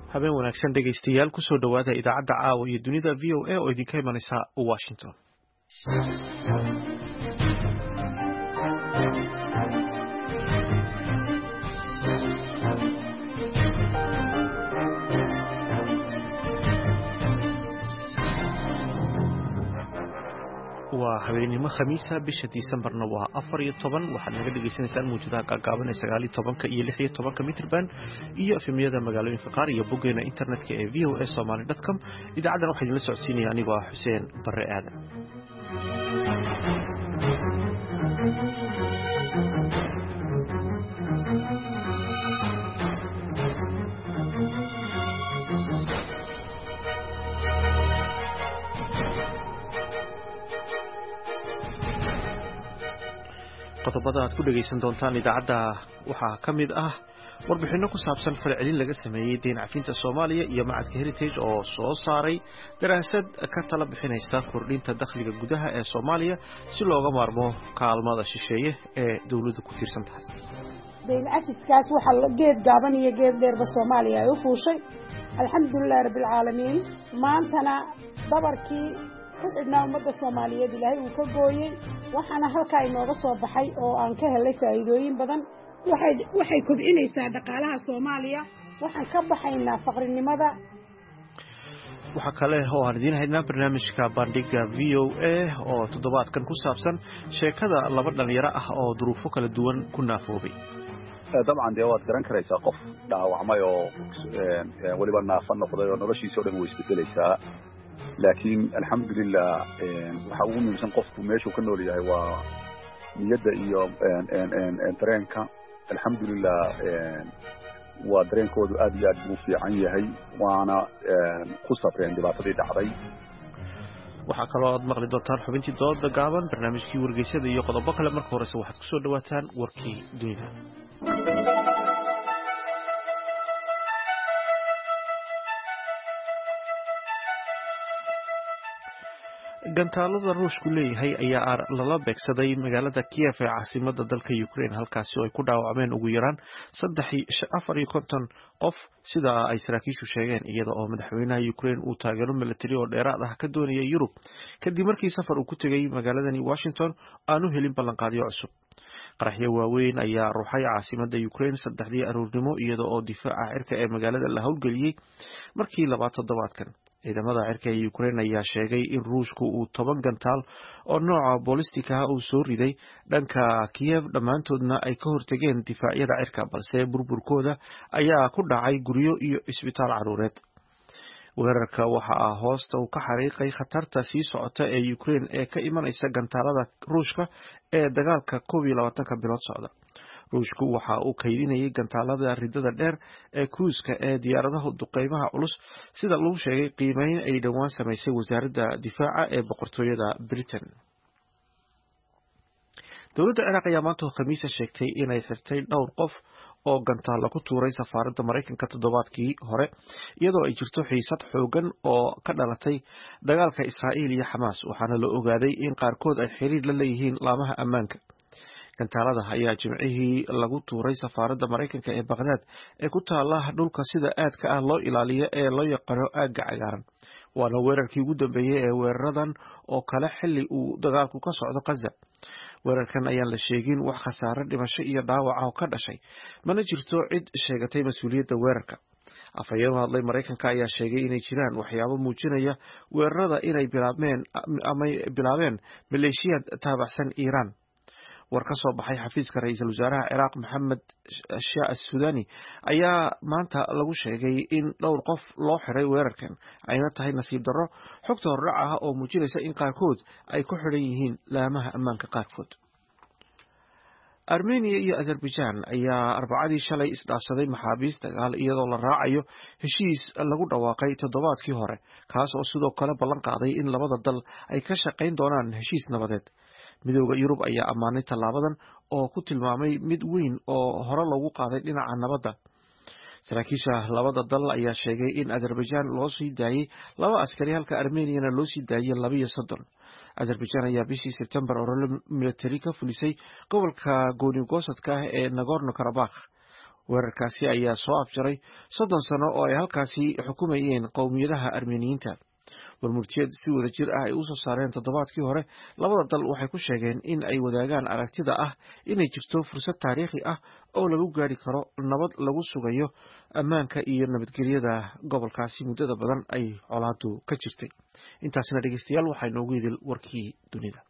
habeen wanaagsan dhegaystayaal ku soo dhawaada idaacadda caawa iyo dunida VOA oo idinka imanaysa Washington. waa habeenimo khamiisa bisha Disembarna waa 14 waxaad naga dhageysanaysaan muujadaha gaagaaban ee 19 iyo 16 mitrban iyo efemiyada magaalooyinka qaar iyo boggeena internetka ee voasomali.com. idaacadan waxaa idinla socodsiinaya anigoo ah Xuseen Barre Aadan. qodobada aad ku dhageysan doontaan idaacadda waxaa ka mid ah warbixino ku saabsan falcelin laga sameeyay deyn cafinta Soomaaliya iyo macadka Heritage oo soo saaray daraasad ka tala bixinaysa kordhinta dakhliga gudaha ee Soomaaliya si looga maarmo kaalmada shisheeye ee dawladdu ku tiirsan tahay. deyn cafiskaas waxa la geed gaaban iyo geed dheerba Soomaaliya ay u fuushay alxamdulillaah rabbil caalamiin. maantana dabarkii xidhnaa ummadda Soomaaliyeed ilaahay uu ka gooyay waxaana halkaa inooga soo baxay oo aan ka helay faa'iidooyin badan. waxay kobcinaysaa dhaqaalaha Soomaaliya, waxaan ka baxaynaa faqrinimada. waxa kale oo aan idiin haynaa barnaamijka bandhiga VOA oo toddobaadkan ku saabsan sheekada laba dhalinyaro ah oo duruufo kala duwan ku naafoobay. dabcan dee waad garan karaysaa qof dhaawacmay oo weliba naafo noqday oo noloshiisa o dhan way isbedelaysaa. laakiin alxamdulilah waxa ugu muhiimsan qofku meeshuu ka nool yahay waa niyadda iyo dareenka. alxamdulilah waa dareenkoodu aad iyo aad buu fiican yahay waana ku sabreen dhibaatadii dhacday. waxaa kaloo aad maqli doontaan xubintii dooda gaaban, barnaamijkii wargeysyada iyo qodobo kale. marka horese waxaad ku soo dhawaataan warkii dunida. gantaalada ruushku leeyahay ayaa lala beegsaday magaalada Kiev ee caasimadda dalka Ukraine, halkaasi oo ay ku dhaawacmeen ugu yaraan 54 qof sida ay saraakiishu sheegeen, iyada oo madaxweynaha Ukraine uu taageero military oo dheeraad ah ka doonayay Yurub kadib markii safar uu ku tegay magaaladani Washington aanu helin ballanqaadyo cusub. qaraxyo waaweyn ayaa ruuxay caasimadda Ukraine 3 aroornimo iyada oo difaaca cirka ee magaalada la howlgeliyay markii labaad toddobaadkan. ciidamada cirka ee Ukraine ayaa sheegay in Ruushku uu 10 gantaal oo nooca ballistica uu soo riday dhanka Kiev, dhammaantoodna ay ka hortageen difaacyada cirka, balse burburkooda ayaa ku dhacay guryo iyo isbitaal caruureed. weerarka waxa hoosta uu ka xariiqay khatarta sii socota ee Ukraine ee ka imanaysa gantaalada Ruushka ee dagaalka 12 bilood socda. ruushku waxa uu kaydinayay gantaalada ridada dheer ee cruiska ee diyaaradaha duqeymaha culus sida lagu sheegay qiimeyn ay dhawaan samaysay wasaaradda difaaca ee boqortooyada Britain. dowladda Ciraaq ayaa maanta Khamiis sheegtay inay xirtay dhowr qof oo gantaal ku tuuray safaaradda Mareykanka toddobaadkii hore, iyadoo ay jirto xiisad xoogan oo ka dhalatay dagaalka Israa'iil iyo Xamaas, waxaana la ogaaday in qaarkood ay xiriir la leeyihiin laamaha ammaanka. gantaalada ayaa jimcihii lagu tuuray safaaradda Mareykanka ee Baghdad ee ku taala dhulka sida aadka ah loo ilaaliyo ee loo yaqaano aagga cagaaran. waana weerarkii ugu dambeeyay ee weeraradan oo kale xilli uu dagaalku ka socdo Gaza. weerarkan ayaan la sheegin wax khasaare dhimasho iyo dhaawac ah oo ka dhashay, mana jirto cid sheegatay mas'uuliyadda weerarka. afhayeen u hadlay Mareykanka ayaa sheegay inay jiraan waxyaabo muujinaya weerarada inay bilaabeen maleeshiyad taabacsan Iiraan. war ka soo baxay xafiiska ra'iisul wasaaraha Ciraaq Mohammed Shah al-Sudani ayaa maanta lagu sheegay in dhowr qof loo xiray weerarkan, ayna tahay nasiib darro xogta hordhac ah oo muujinaysa in qaarkood ay ku xiran yihiin laamaha ammaanka qaarkood. Armenia iyo Azerbaijan ayaa Arbacadii shalay isdhaafsaday maxaabiis dagaal iyadoo la raacayo heshiis lagu dhawaaqay toddobaadkii hore, kaas oo sidoo kale ballan qaaday in labada dal ay ka shaqayn doonaan heshiis nabadeed. midowga Yurub ayaa ammaanay tallaabadan oo ku tilmaamay mid weyn oo hore loogu qaaday dhinaca nabadda. saraakiisha labada dal ayaa sheegay in Azerbaijan loo sii daayay 2 askari halka Armeniana loo sii daayay 32. Azerbaijan ayaa bishii September olole military ka fulisay gobolka gooni-goosadka ah ee Nagorno-Karabakh, weerarkaasi ayaa soo afjaray 30 sano oo ay halkaasi xukumayeen qowmiyadaha Armeniyiinta. warmurtiyeed si wada jir ah ay u soo saareen toddobaadkii hore labada dal waxay ku sheegeen in ay wadaagaan aragtida ah inay jirto fursad taariikhi ah oo lagu gaari karo nabad lagu sugayo ammaanka iyo nabadgelyada gobolkaasi muddada badan ay colaadu ka jirtay. intaasina dhegeystayaal waxay noogu idil warkii dunida.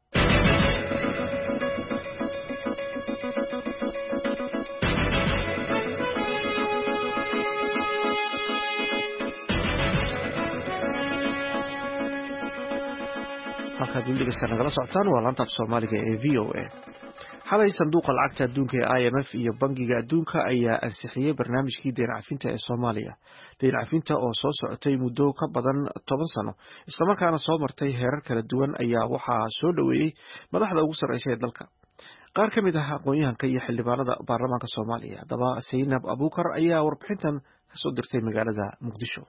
halkaad weligeska nagala socotaan waa laanta af Soomaaliga ee VOA. xalay sanduuqa lacagta adduunka ee IMF iyo bangiga adduunka ayaa ansixiyay barnaamijkii deyn cafinta ee Soomaaliya. deyn cafinta oo soo socotay muddo ka badan 10 sano isla markaana soo martay heerar kala duwan ayaa waxaa soo dhaweeyay madaxda ugu sareysa ee dalka. qaar ka mid ah aqoon-yahanka iyo xildhibaanada baarlamaanka Soomaaliya. Daba Saynab Abuukar ayaa warbixintan ka soo dirtay magaalada Muqdisho.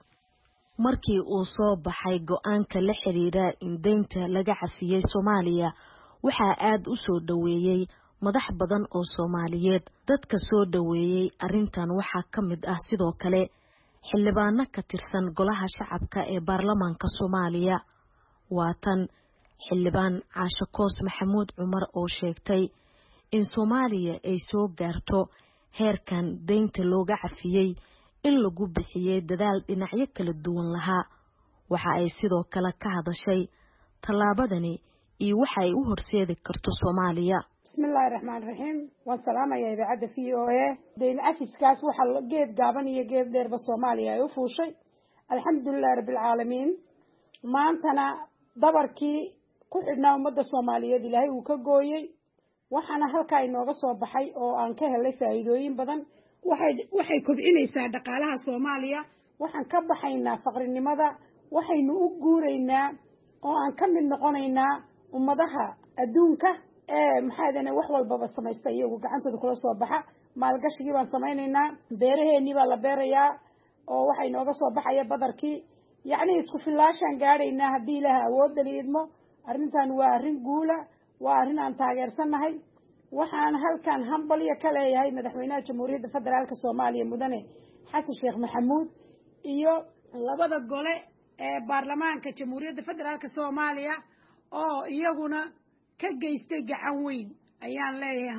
markii uu soo baxay go'aanka la xiriira in deynta laga cafiyay Soomaaliya waxaa aad u soo dhaweeyay madax badan oo Soomaaliyeed. dadka soo dhaweeyay arintan waxaa ka mid ah sidoo kale xildhibaano ka tirsan golaha shacabka ee baarlamaanka Soomaaliya. waa tan xildhibaan Caasho Koos Maxamuud Cumar oo sheegtay in Soomaaliya ay soo gaarto heerkan deynta looga cafiyay in lagu bixiyay dadaal dhinacyo kala duwan lahaa. waxa ay sidoo kale ka hadashay tallaabadani iyo waxa ay u horseedi karto Soomaaliya. bismillaahi raxmaani raxiim. waan salaamayaa idaacadda VOA. deyn cafiskaas waxa geed gaaban iyo geed dheerba Soomaaliya ay u fuushay. alxamdulillaah rabbil caalamiin. maantana dabarkii ku xidhnaa ummadda Soomaaliyeed Ilaahay uu ka gooyay. waxaana halkaa inooga soo baxay oo aan ka helay faa'iidooyin badan. waxay kobcinaysaa dhaqaalaha Soomaaliya. waxaan ka baxaynaa faqrinimada. waxaynu u guuraynaa oo aan ka mid noqonaynaa ummadaha adduunka ee maxaadana wax walbaba samaysta iyagu gacantooda kula soo baxa. maalgashigii baan samaynaynaa. beeraheennii baa la beerayaa oo waxay nooga soo baxaya badarkii. yacni isku filaashaan gaadhaynaa haddii ilaaha awoodda liidmo. arrintan waa arrin guula. waa arrin aan taageersannahay. waxaan halkan hambalyo ka leeyahay madaxweynaha Jamhuuriyadda Federaalka Soomaaliya mudane Xasan Sheekh Maxamuud iyo labada gole ee baarlamaanka Jamhuuriyadda Federaalka Soomaaliya oo iyaguna ka geystay gacan weyn. ayaan leeyahay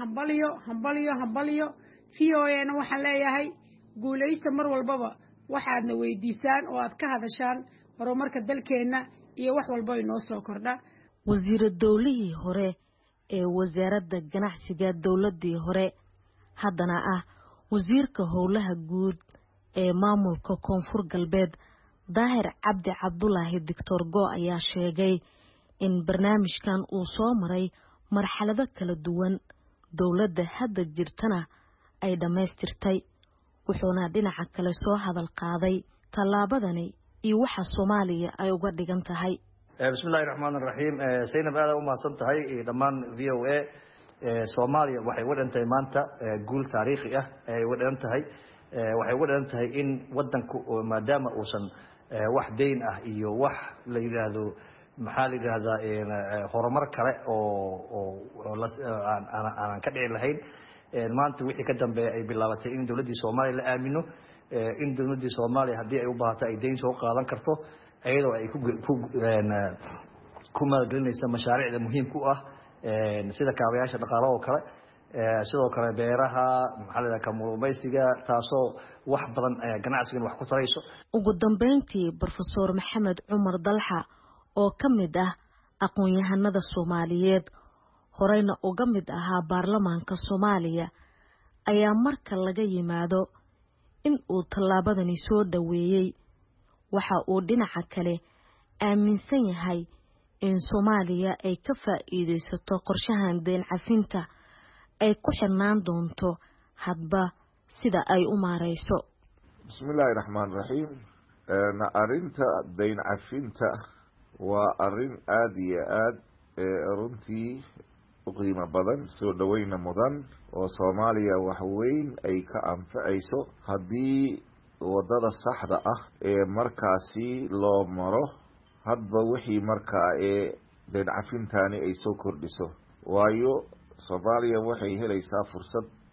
hambalyo. VOA-na waxaan leeyahay guulaysta mar walbaba waxaadna weydiisaan oo aad ka hadashaan horumarka dalkeena iyo wax walba inoo soo kordha. wasiir dawlihii hore ee wasaaradda ganacsiga dawladii hore haddana ah wasiirka howlaha guud ee maamulka Koonfur Galbeed Daahir Cabdi Cabdullaahi Dictor Go ayaa sheegay in barnaamijkan uu soo maray marxalado kala duwan. dawladda hadda jirtana ay dhameystirtay. wuxuuna dhinaca kale soo hadal qaaday tallaabadani iyo waxa Soomaaliya ay uga dhigan tahay. bismillaahi raxmaani raxiim. Saynab aad u mahadsantahay dhammaan VOA. Soomaaliya waxay wadantay maanta guul taariikhi ah ay wadantahay. waxay wadantahay in wadanku maadaama uusan wax deyn ah iyo wax la yiraahdo maxaa la yiraahdaa horumar kale oo aan ka dhici lahayn. maanta wixii ka dambeeyay ay bilaabatay in dawladda Soomaaliya la aamino in dawladda Soomaaliya haddii ay u baahato ay deyn soo qaadan karto ayadoo ay ku maalgelinaysa mashaariicda muhiimka u ah sida kaabayaasha dhaqaalaha oo kale sidoo kale beeraha maxaa la yiraahdaa kalluumaysiga taasoo wax badan ganacsigan wax ku tarayso. ugu dambeyntii Professor Maxamed Cumar Dalxa oo ka mid ah aqoon-yahanada Soomaaliyeed horeyna uga mid ahaa baarlamaanka Soomaaliya ayaa marka laga yimaado in uu tallaabadani soo dhaweeyay waxa uu dhinaca kale aaminsan yahay in Soomaaliya ay ka faa'iideysato qorshahan deyn cafinta ay ku xirnaan doonto hadba sida ay u maareyso. bismillaahi raxmaani raxiim. arinta deyn cafinta waa arin aad iyo aad runtii u qiimo badan soo dhaweyna mudan oo Soomaaliya wax weyn ay ka anfacayso haddii wadada saxda ah ee markaasi loo maro hadba wixii markaa deyn cafintani ay soo kordhiso. waayo Soomaaliya waxay helaysaa fursad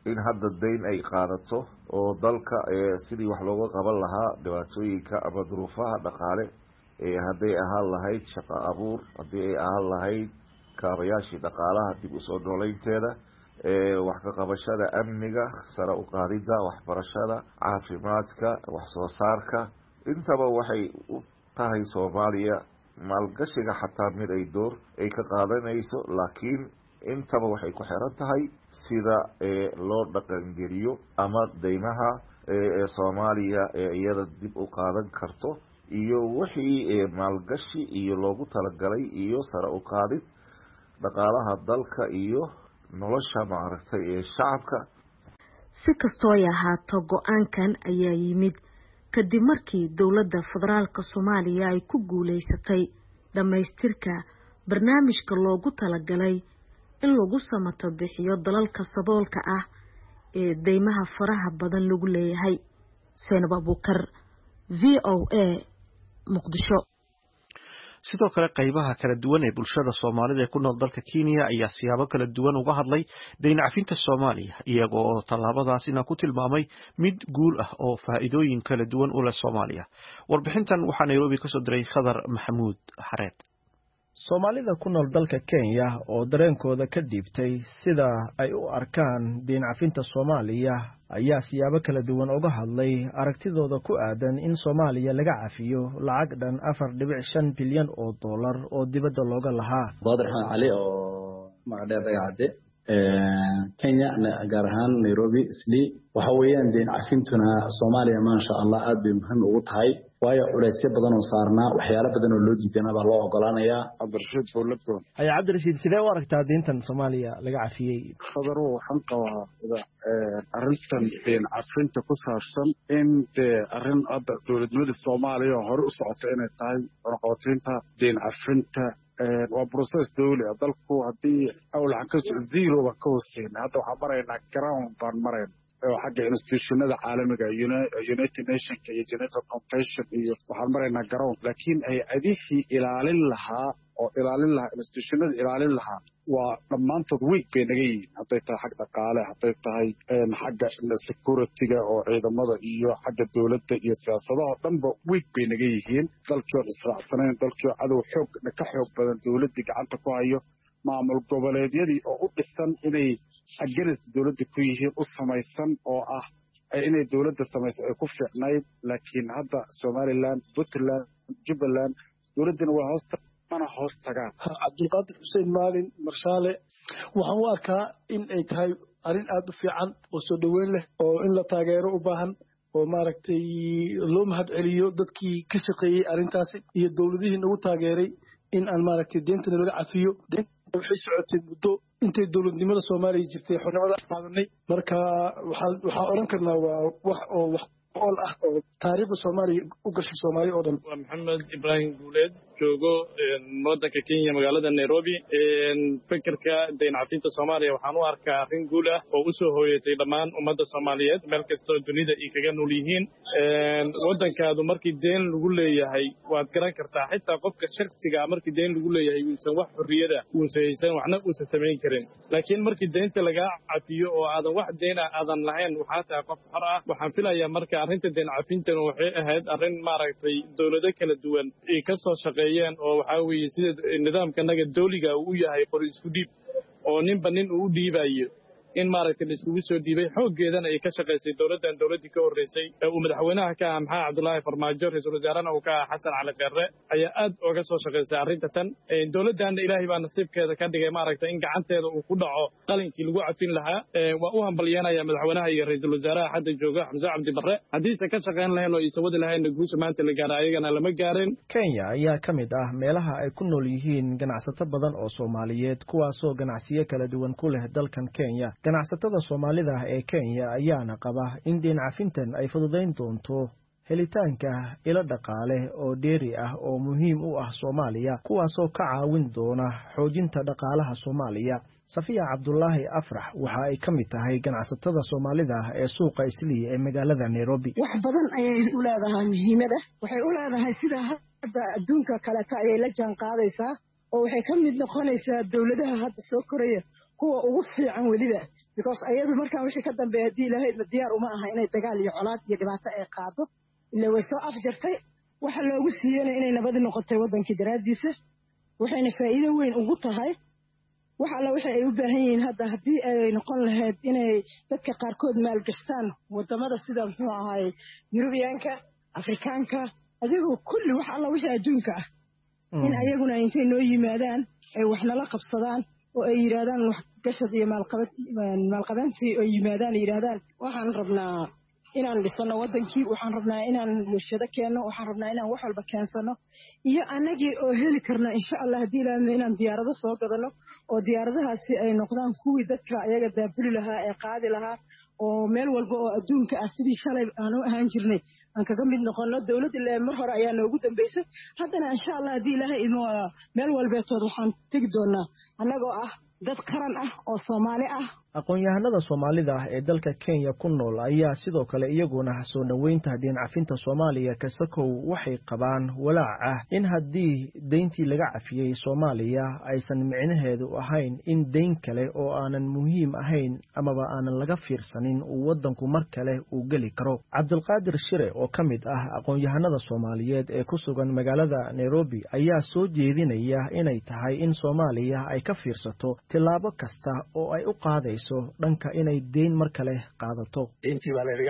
in hadda dayn ay qaadato oo dalka sidii wax looga qaban lahaa dhibaatooyinka ama duruufaha dhaqaale hadday ahaan lahayd shaqo abuur, haddii ay ahaan lahayd kaabayaashii dhaqaalaha dib usoo nooleynteeda, wax ka qabashada amniga, sare u qaadida waxbarashada, caafimaadka, wax soo saarka, intaba waxay u tahay Soomaaliya maalgashiga xataa mid ay door ay ka qaadanayso, laakiin intaba waxay ku xiran tahay sida loo dhaqangeliyo ama deymaha Soomaaliya iyada dib u qaadan karto iyo wixii maalgashi iyo loogu talagalay iyo sare u qaadid dhaqaalaha dalka iyo nolosha maaragtay shacabka. Si kastoo ay ahaato go'aankan ayaa yimid kadib markii dowladda federaalka Soomaaliya ay ku guuleysatay dhamaystirka barnaamijka loogu talagalay in lagu samato bixiyo dalalka saboolka ah ee deymaha faraha badan lagu leeyahay. Zainab Abuukar, VOA, Muqdisho. sidoo kale qaybaha kala duwan ee bulshada Soomaalida ee ku nool dalka Kenya ayaa siyaabo kala duwan uga hadlay deyn cafinta Soomaaliya, iyagoo oo tallaabadaasina ku tilmaamay mid guul ah oo faa'iidooyin kala duwan u leh Soomaaliya. Warbixintan waxaa Nairobi ka soo diray Khadar Maxamuud Xareed. Soomaalida ku nool dalka Kenya oo dareenkooda ka dhiibtay sida ay u arkaan deyn cafinta Soomaaliya ayaa siyaabo kala duwan uga hadlay aragtidooda ku aadan in Soomaaliya laga cafiyo lacag dhan 4.5 bilyan oo dollar oo dibadda looga lahaa. Badr Ali oo magacdeeda cadde Kenya gaar ahaan Nairobi isli waxa weeyaan deyn cafintuna Soomaaliya ma sha Allah aad bay muhiim ugu tahay waayo culeysyo badan oo saarnaa waxyaalo badan oo loo diidanaa baa loo ogolaanayaa. Cabdirashiid Fowladko ay Cabdirashiid sidee u aragtaa deyntan Soomaaliya laga cafiyay? Khadaro waxaan qabaa arrintan deyn cafinta ku saabsan in arrin hadda dowladnimada Soomaaliya hore u socotay inay tahay qorqotinta deyn cafinta waa process dawli ah dalku hadii awlac ka zero ba ka hooseyn hadda waxa maraynaa ground baan maraynaa xagga institutionada caalamiga United Nations iyo Geneva Convention iyo waxaan maraynaa ground laakiin ay adixi ilaalin lahaa oo ilaalin lahaa institutionada ilaalin lahaa waa dhamaantood week bay naga yihiin hadday tahay xag dhaqaale hadday tahay xagga security-ga oo ciidamada iyo xagga dawladda iyo siyaasadaha dhanba week bay naga yihiin dalkii oo israacsanayn dalkii oo cadow xoog ka xoog badan dawladda gacanta ku hayo maamul goboleedyadii oo u dhisan inay against dawladda ku yihiin u samaysan oo ah inay dawladda samayso ay ku fiicnayd laakiin hadda Somaliland, Puntland, Jubaland dawladdana waa hoos tagaan. Cabdulqaadir Xuseen Maalin Marshaale waxaan u arkaa in ay tahay arrin aad u fiican oo soo dhaweyn leh oo in la taageero u baahan oo maaragtay loo mahad celiyo dadkii ka shaqeeyay arrintaasi iyo dawladihii nagu taageeray in aan maaragtay deyntan laga cafiyo. waxay socotay muddo intay dawladnimada Soomaaliya jirtay xornimada qaadanay marka waxaan oran karnaa waa wax ool ah oo taariikhda Soomaaliya u gashay Soomaaliya oo dhan. Waa Maxamed Ibrahim Guuleed joogo waddanka Kenya magaalada Nairobi fikirka deyn cafinta Soomaaliya waxaan u arkaa arrin guul ah oo u soo hooyatay dhammaan ummadda Soomaaliyeed meel kastoo dunida ay kaga nool yihiin waddankaadu markii deyn lagu leeyahay waad garan kartaa xitaa qofka shakhsiga markii deyn lagu leeyahay uusan wax xurriyada uusan haysan waxna uusan samayn karin laakiin markii deynta laga cafiyo oo aadan wax deyn aadan lahayn waxaa tahay qof xor ah waxaan filayaa marka arrinta deyn cafintan waxay ahayd arrin maaragtay dawlado kala duwan ay ka soo shaqeeyeen oo waxa weeye sida nidaamkanaga dawliga uu yahay qori isku dhiib oo ninba nin uu dhiibayo in maaragtay la iskugu soo dhiibay xooggeedana ay ka shaqaysay dawladdii ka horreysay uu madaxweynaha ka ah Maxamed Cabdullaahi Farmaajo ra'iisul wasaaraha uu ka ah Xasan Cali Khayre ayaa aad uga soo shaqaysay arrinta tan dawladdan Ilaahay baa nasiibkeeda ka dhigay maaragtay in gacanteeda uu ku dhaco qalinkii lagu cafin lahaa waa u hambalyeynaya madaxweynaha iyo ra'iisul wasaaraha hadda jooga Xamza Cabdi Barre haddiise ka shaqayn lahayn oo isa wadi lahayn guusha maanta la gaaray ayagana lama gaarin. Kenya ayaa ka mid ah meelaha ay ku nool yihiin ganacsato badan oo Soomaaliyeed kuwaasoo ganacsiyo kala duwan ku leh dalkan Kenya. ganacsatada Soomaalida ee Kenya ayaana qaba in deyn cafintan ay fududeyn doonto helitaanka ilo dhaqaale oo dheeri ah oo muhiim u ah Soomaaliya kuwaasoo ka caawin doona xoojinta dhaqaalaha Soomaaliya. Safiya Cabdullaahi Afrax waxa ay ka mid tahay ganacsatada Soomaalida ee suuqa Islii ee magaalada Nairobi. wax badan ayay u leedahay muhiimada waxay u leedahay sida hadda adduunka kale ayay la jaan qaadaysaa oo waxay ka mid noqonaysaa dawladaha hadda soo koraya kuwa ugu fiican weliba because ayadu markaan wixii ka dambeeya haddii ilahaydna diyaar uma aha inay dagaal iyo colaad iyo dhibaato ay qaado ila way soo afjartay waxa loogu siiyeyna inay nabadi noqotay waddankii daraaddiisa waxayna faa'iido weyn ugu tahay wax alla waxa ay u baahan yihiin hadda haddii ay noqon lahayd inay dadka qaarkood maalgashtaan waddamada sida muxuu ahaay yurubiyaanka afrikaanka adigoo kulli wax alla wixii adduunka ah in ayaguna intay noo yimaadaan ay wax nala qabsadaan oo ay yidhaahdaan wax gashad iyo maalqabeyntii oo yimaadaan yidhaahdaan waxaan rabnaa inaan dhisano waddankii waxaan rabnaa inaan bulshado keenno waxaan rabnaa inaan wax walba keensano iyo annagii oo heli karna insha allah haddii ilaahna inaan diyaarado soo gadano oo diyaaradahaasi ay noqdaan kuwii dadka ayaga daabuli lahaa ee qaadi lahaa oo meel walba oo adduunka ah sidii shalay aan u ahaan jirnay aan kaga mid noqono dawladda ilaa mar hore ayaa noogu dambeysay haddana insha allah haddii ilaahay inoo meel walbeetood waxaan tegi doonaa annagoo ah dad qaran ah oo Soomaali ah aqoon-yahanada Soomaalida ah ee dalka Kenya ku nool ayaa sidoo kale iyaguna soo dhaweynta deyn cafinta Soomaaliya ka sakow waxay qabaan walaac ah in haddii deyntii laga cafiyay Soomaaliya aysan micnaheedu ahayn in deyn kale oo aanan muhiim ahayn amaba aanan laga fiirsanin uu waddanku mar kale uu geli karo Cabdulqaadir Shire oo ka mid ah aqoon-yahanada Soomaaliyeed ee ku sugan magaalada Nairobi ayaa soo jeedinaya inay tahay in Soomaaliya ay ka fiirsato tilaabo kasta oo ay u qaadayso dhanka inay deyn mar kale qaadato deyntii baa laga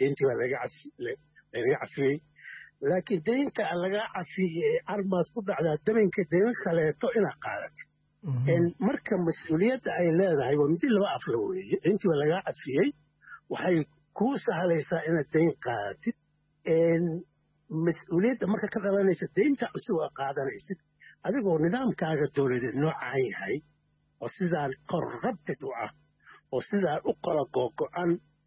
cafiyey laakiin deynta laga cafiyey armaas ku dhacdaa daminka deyn kaleeto inaad qaadato marka mas-uuliyadda ay leedahay waa mid laba afla weeye deyntii baa laga cafiyey waxay kuu sahlaysaa inaad deyn qaadatid mas-uuliyadda marka ka dhalanaysa deynta cusub aad qaadanaysid adigoo nidaamkaaga dowladeed noocaan yahay oo sidaan corrupted u ah oo sidaan u qala googo-an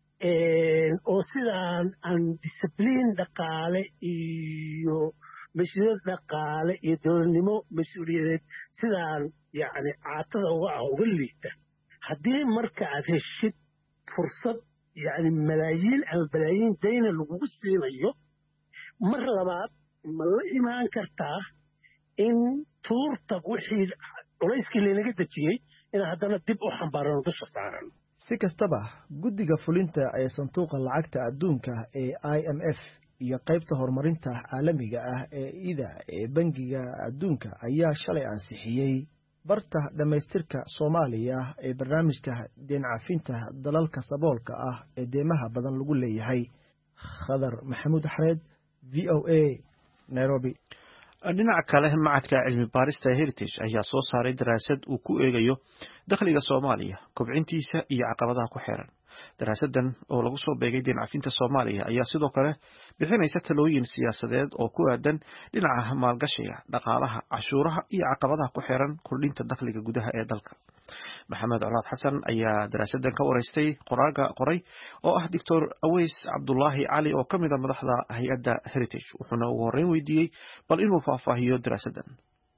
oo sidaan aan discibliin dhaqaale iyo mas-uuliyad dhaqaale iyo dowladnimo mas-uuliyadeed sidaan yacni caatada uga liita haddii marka aad heshid fursad yacni malaayiin ama balaayiin dayna lagugu siinayo mar labaad ma la imaan kartaa in tuurta wixii culayskii laynaga dejiyey inaan haddana dib u xambaarano dusha saaran si kastaba guddiga fulinta ee sanduuqa lacagta adduunka ee IMF iyo qaybta horumarinta caalamiga ah ee IDA ee bangiga adduunka ayaa shalay ansixiyey barta dhamaystirka Soomaaliya ee barnaamijka deyn cafinta dalalka saboolka ah ee deemaha badan lagu leeyahay Khadar Maxamuud Xareed VOA Nairobi dhinaca kale macadka cilmi baarista Heritage ayaa soo saaray daraasad uu ku eegayo dakhliga Soomaaliya kobcintiisa iyo caqabadaha ku xeeran daraasadan oo lagu soo beegay deyn cafinta Soomaaliya ayaa sidoo kale bixinaysa talooyin siyaasadeed oo ku aadan dhinaca maalgashiga dhaqaalaha cashuuraha iyo caqabadaha ku xeeran kordhinta dakhliga gudaha ee dalka Maxamed Colaad Xasan ayaa daraasadan ka wareystay qoraaga qoray oo ah Dr. Aweys Cabdullaahi Cali oo ka mid ah madaxda hay'adda Heritage wuxuuna ugu horreyn weydiiyey bal inuu faahfaahiyo daraasadan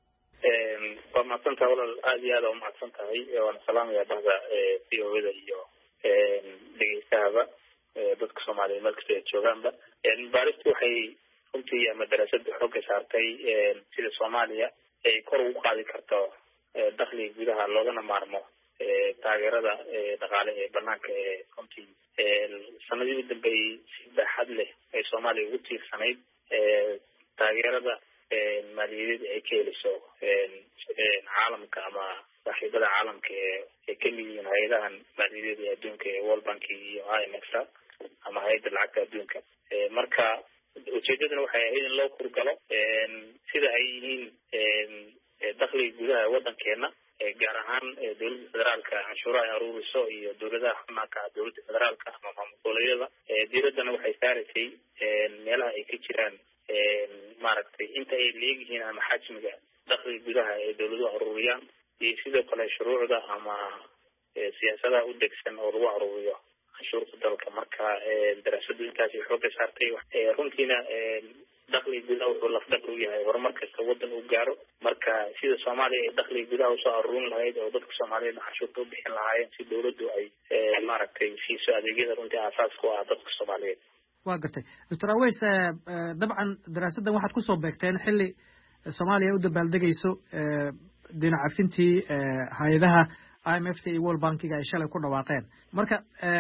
waa mahadsantahay walaal aad iyo aad u mahadsantahay waan salaamayaa bahda VOA-da iyo dhegeystayaaba dadka Soomaaliyeed meel kasta ay joogaanba baaristu waxay runtii ama daraasadu xoogga saartay sida Soomaaliya ay kor ugu qaadi karto dakhliga gudaha loogana maarmo taageerada dhaqaale ee banaanka ee runtii sanadihii u dambeeyey si baaxad leh ay Soomaaliya ugu tiirsanayd taageerada maaliyadeed ay ka heliso caalamka ama saaxiibada caalamka ee ka mid yihiin hay-adahan maaliyadeed ee adduunka ee World Bank iyo IMF ama hay-adda lacagta adduunka marka ujeedadana waxay ahayd in loo kurgalo sida ay yihiin dakhliga gudaha waddankeena gaar ahaan dowladda federaalka canshuuraha ay aruuriso iyo dowladaha xubnaha dowladda federaalka ama maamul-goboleedyada dowladdana waxay saaraysay meelaha ay ka jiraan maaragtay inta ay leegyihiin ama xajmiga dakhliga gudaha ee dowladuhu aruuriyaan iyo sidoo kale shuruucda ama siyaasadaha u degsan oo lagu aruuriyo canshuurta dalka marka daraasadu intaasi xoogga saartay runtiina dakhliga gudaha wuxuu lafdhabar u yahay horumar kasta waddan uu gaaro marka sida Soomaaliya ay dakhliga gudaha usoo aruurin lahayd oo dadka Soomaaliyeed canshuurta u bixin lahaayeen si dowladdu ay maaragtay siiso adeegyada runtii aasaas ku ah dadka Soomaaliyeed waa gartay Dr. Aweys dabcan daraasadan waxaad ku soo beegteen xilli Soomaaliya u dabaaldegayso deyn cafintii hay'adaha IMF iyo World Bankiga ay shalay ku dhawaaqeen marka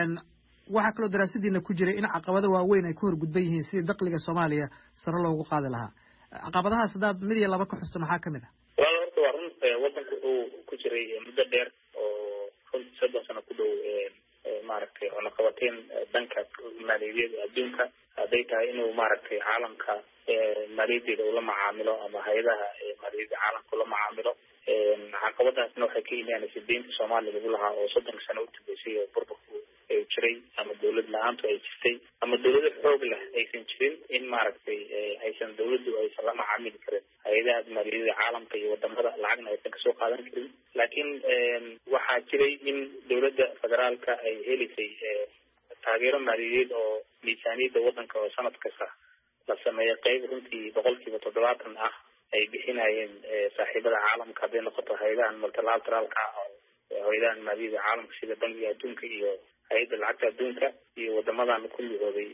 waxaa kaloo daraasadiina ku jiray in caqabado waaweyn ay ku horgudban yihiin sidii dakhliga Soomaaliya sare loogu qaadi lahaa caqabadahaas hadaad mid iyo laba ka xusto maxaa kamid ah walaal horta waa run wadanku uu ku jiray muddo dheer oo 30 sano ku dhow maaragtay cunaqabateyn dhanka maaliyadeed adduunka hadday tahay inuu maaragtay caalamka maaliyadeeda ula macaamilo ama hay-adaha maaliyadda caalamka ula macaamilo caqabadaasna waxay ka imaanaysa deynta Soomaaliya lagu lahaa oo 30 sano u dambeysay oo burburku ay jiray ama dawlad la-aantu ay jirtay ama dawlado xoog leh aysan jirin in maaragtay aysan dawladdu aysan la macaamili karin hay-adaha maaliyadda caalamka iyo wadamada lacagna aysan kasoo qaadan karin laakiin waxaa jiray in dawladda federaalka ay helisay taageero maaliyadeed oo miisaaniyadda wadanka oo sanad kasta la sameeyo qayb runtii 70% ah ay bixinayeen saaxiibada caalamka hadday noqoto hay-adahan multilateraalka hay-adahan maaliyadda caalamka sida bangiga adduunka iyo hay-adda lacagta adduunka iyo wadamadan ku midooday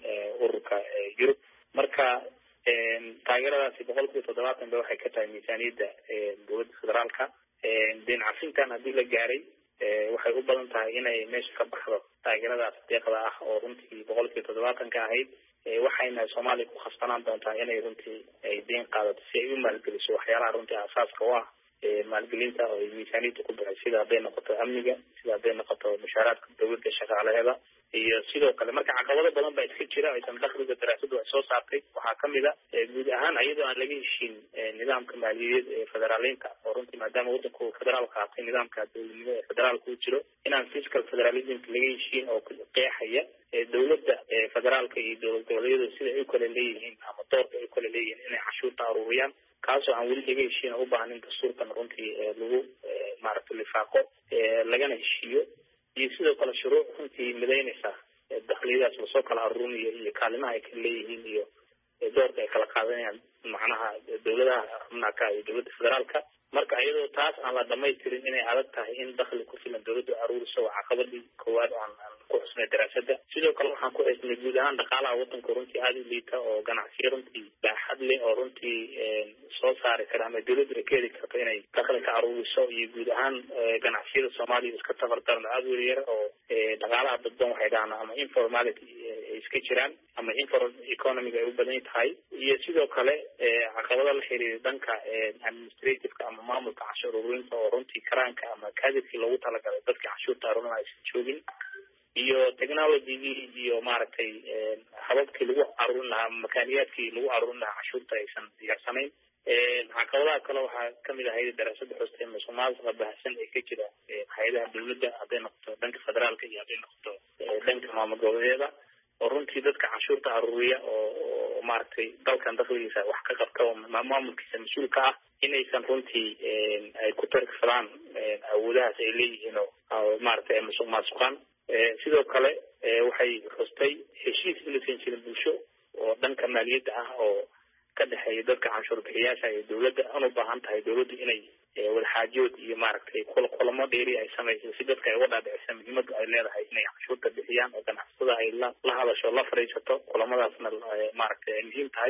ururka Yurub marka taageeradaasi 70% ba waxay ka tahay miisaaniyadda dowladda federaalka deyn cafintan haddii la gaaray waxay u badan tahay inay meesha ka baxdo taageeradaas deeqda ah oo runtii 70% ka ahayd waxayna Soomaaliya ku khasbanaan doontaa inay runtii ay deyn qaadato si ay u maalgeliso waxyaalaha runtii asaaska u ah maalgelinta oo miisaaniyadda ku baxay sida hadday noqoto amniga sida hadday noqoto mushaaraadka dowladda shaqaalaheeda iyo sidoo kale marka caqabado badan baa iska jira aysan dakhliga daraasadu ay soo saartay waxaa kamid a guud ahaan iyadoo aan laga heshiin nidaamka maaliyadeed ee federaaliinta oo runtii maadaama wadanku federaal qaatay nidaamka dowladnimo ee federaalka u jiro inaan fiscal federalism laga heshiin oo qeexaya dowladda federaalka iyo dowlad goboleedyadu sida ay u kala leeyihiin ama doorka ay u kala leeyihiin inay cashuurta aruuriyaan kaasoo aan weli laga heshiin u baahan in dastuurkan runtii lagu maaragtay lifaaqo lagana heshiiyo iyo sidoo kale shuruuc runtii midaynaysa dakliyadaas lasoo kala aruurinayo iyo kaalimaha ay kala leeyihiin iyo doorka ay kala qaadanayaan macnaha dowladaha xubnaha iyo dowladda federaalka marka iyadoo taas aan la dhamaystirin inay adag tahay in dakhli ku filan dowladdu aruuriso waa caqabadii koowaad oo aan ku xusnay daraasada sidoo kale waxaan ku xusnay guud ahaan dhaqaalaha wadanka runtii aada u liita oo ganacsiyo runtii baaxad leh oo runtii soo saari kara ama dowladdu ay ka heli karto inay dakhli ka aruuriso iyo guud ahaan ganacsiyada Soomaaliya iska tabardaran aada u yar oo dhaqaalaha dadban waxay dhahaan ama informality iska jiraan ama informal economic ay u badan tahay iyo sidoo kale caqabado la xiriira dhanka administrative ama maamulka cashuur ururinta oo runtii karaanka ama kaadidkii loogu talagalay dadka cashuurta aruurinaya aysan joogin iyo technologygii iyo maaragtay hababkii lagu aruurin lahaa makaaniyaadkii lagu aruurin lahaa cashuurta aysan diyaarsanayn caqabadaha kale waxaa kamid ahayd daraasada xustay musuqmaasuqa baahsan ee ka jira hay-adaha dowladda hadday noqoto dhanka federaalka iyo hadday noqoto dhanka maamul goboleedyada oo runtii dadka cashuurta aruuriya oo maaragtay dalkan dakhligiisa wax ka qabta oo maamulkiisa mas-uulka ah inaysan runtii ay ku tarigsadaan awoodahaas ay leeyihiin oo maaragtay ay musuqmaasuqaan sidoo kale waxay xustay heshiis inaysan jirin bulsho oo dhanka maaliyadda ah oo ka dhexeeya dadka canshuur bixiyaasha iyo dowladda una baahan tahay dowladdu inay wadaxaajood iyo maaragtay kulamo dheeri ay samayso si dadka ay uga dhaadhicisa muhiimadda ay leedahay inay canshuurta bixiyaan oo ganacsatada ay la hadasho la fadhiisato kulamadaasna maaragtay ay muhiim tahay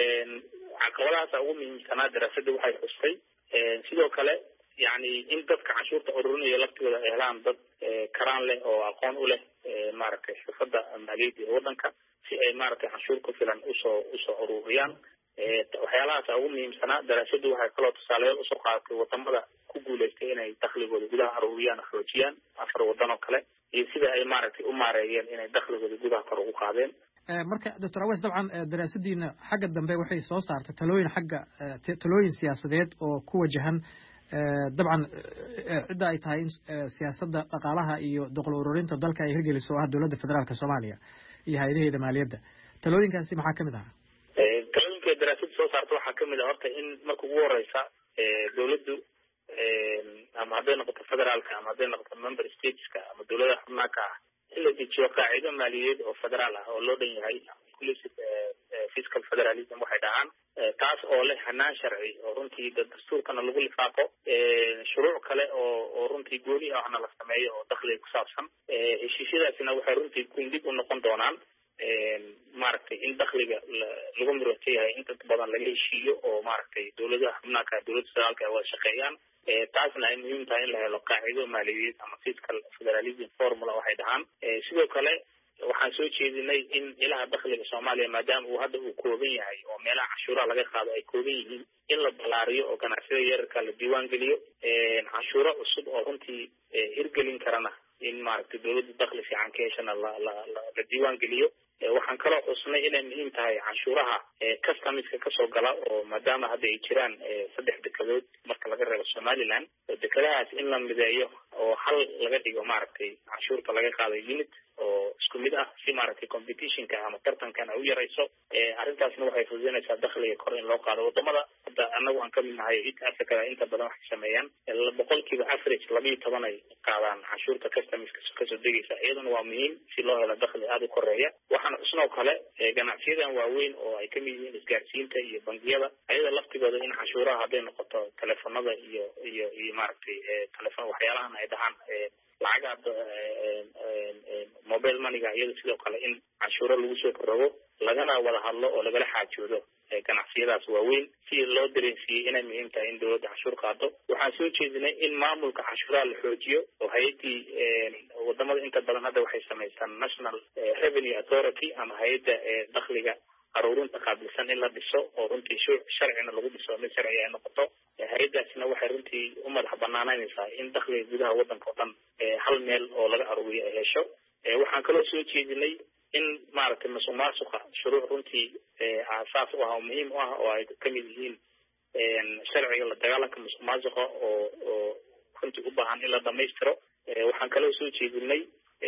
caqabadahaasa ugu muhiimsanaa daraasada waxay xustay sidoo kale yani in dadka canshuurta ururinaya laftigooda ay helaan dad karaan leh oo aqoon u leh maaragtay xirfadda maaliyadda ee wadanka si ay maaragtay canshuur ku filan usoo ururiyaan waxyaalahaas ugu muhiimsanaa daraasadu waxay kaloo tusaalayaal usoo qaadatay wadamada ku guuleystay inay dakhligooda gudaha aruuriyaan xoojiyaan 4 wadan oo kale iyo sida ay maaragtay u maareeyeen inay dakhligooda gudaha kor ugu qaadeen marka Dr. Aweys dabcan daraasadiina xagga dambe waxay soo saartay talooyin siyaasadeed oo ku wajahan dabcan cidda ay tahay in siyaasadda dhaqaalaha iyo dakhli ururinta dalka ay hirgeliso oo ah dowladda federaalka Soomaaliya iyo hay'adaheeda maaliyadda talooyinkaasi maxaa kamid ah talooyinka daraasada soo saartay waxaa kamid ah horta in marka ugu horeysa dowladdu ama hadday noqoto federaalka ama hadday noqoto member stateska ama dowladaha xubnaha ka ah in la dejiyo qaacido maaliyadeed oo federaal ah oo loo dhan yahay inclusive fiscal federalism waxay dhahaan taas oo leh hanaan sharci oo runtii dastuurkana lagu lifaaqo shuruuc kale oo runtii gooni ahna la sameeyo oo dakhliga ku saabsan heshiisyadaasina waxay runtii dib u noqon doonaan maaragtay in dakhliga lagu mirooto yahay inta badan laga heshiiyo oo maaragtay dowladaha xubnaha dowladda federaalka ay wada shaqeeyaan taasna ay muhiim tahay in la helo qaacido maaliyadeed ama fiscal federalism formula waxay dhahaan sidoo kale waxaan soo jeedinay in ilaha dakhliga Soomaaliya maadaama uu hadda uu kooban yahay oo meelaha cashuuraha laga qaado ay kooban yihiin in la balaariyo oo ganacsiyada yararka la diiwaan geliyo cashuuro cusub oo runtii hirgelin karana in maaragtay dowladda dakhli fiican ka heshana la diiwaan geliyo waxaan kaloo xusnay inay muhiim tahay cashuuraha customiska kasoo gala oo maadaama hadda ay jiraan 3 dekedood marka laga reebo Somaliland dekedahaas in la mideeyo oo hal laga dhigo maaragtay cashuurta laga qaado unit oo isku mid ah si maaragtay competitionka ama tartankan u yarayso arrintaasna waxay fududeynaysaa dakhliga kor in loo qaado wadamada hadda anagu aan ka mid nahay Africa inta badan wax sameeyaan boqolkiiba average 12 ay qaadaan cashuurta customiska kasoo degaysa iyaduna waa muhiim si loo helo dakhli aad u koreeya waxaan isnoo kale ganacsiyadan waaweyn oo ay ka mid yihiin isgaarsiinta iyo bangiyada ayada laftigooda in cashuuraha hadday noqoto telefoonada iyo maaragtay telefoon waxyaalahan ay dhahaan lacagaha mobile moneyga iyada sidoo kale in cashuuro lagu soo kordhago lagana wada hadlo oo lagala xaajoodo ganacsiyadaas waaweyn si loo dareensiiyey inay muhiim tahay in dowladda cashuur qaado waxaan soo jeedinay in maamulka cashuuraha la xoojiyo oo hay-adii wadamada inta badan hadda waxay samaystaan national revenue authority ama hay-adda dakhliga aruurinta qaabilsan in la dhiso oo runtii sharcina lagu dhiso mid sharci ay noqoto hay-adaasina waxay runtii u madax banaanaynaysaa in dakhliga gudaha waddanka oo dhan hal meel oo laga aruuriyo ay hesho waxaan kaloo soo jeedinay in maaragtay musuqmaasuqa shuruuc runtii aasaas u ah oo muhiim u ah oo ay ka mid yihiin sharciga la dagaalanka musuqmaasuqa oo runtii u baahan in la dhamaystiro waxaan kaloo soo jeedinay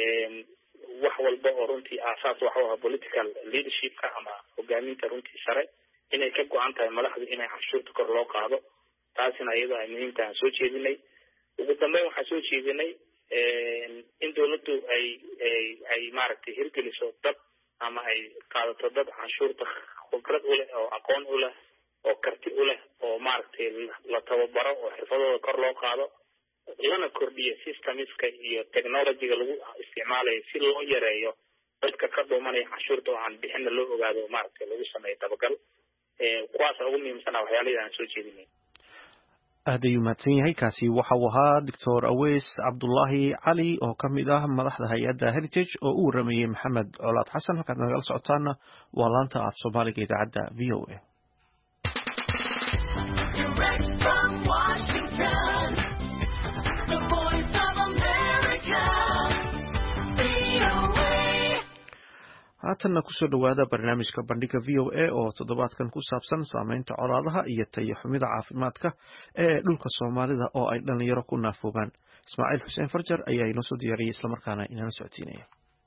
wax walba oo runtii aasaas waxa u ah political leadershipka ama hogaaminta runtii sare inay ka go-an tahay madaxdu inay cashuurta kor loo qaado taasina iyadoo ay muhiim tahay aan soo jeedinay ugu dambeyn waxaan soo jeedinay in dowladdu ay maaragtay hirgeliso dad ama ay qaadato dad cashuurta khibrad u leh oo aqoon u leh oo karti u leh oo maaragtay la tababaro oo xirfadooda kor loo qaado lana kordhiyo systemiska iyo technologyga lagu isticmaalayo si loo yareeyo dadka ka dhuumanaya cashuurta oo aan bixinna loo ogaado maaragtay lagu sameeyo dabagal kuwaasa ugu muhiimsanaa waxyaalihii aan soo jeedinay aad ayuu mahadsan yahay kaasi waxa uu ahaa doctor aweys cabdullaahi cali oo ka mid ah madaxda hay-adda heritage oo u waramayey maxamed colaad xasan halkaad nagala socotaana waa laanta af soomaaliga idaacadda v o a haatanna kusoo dhowaada barnaamijka bandhiga v o a oo toddobaadkan ku saabsan saameynta colaadaha iyo tayo xumida caafimaadka ee dhulka soomaalida oo ay dhalinyaro ku naafoobaan ismaaciil xuseen farjar ayaa inoo soo diyaariyey islamarkaana inala socodsiinaya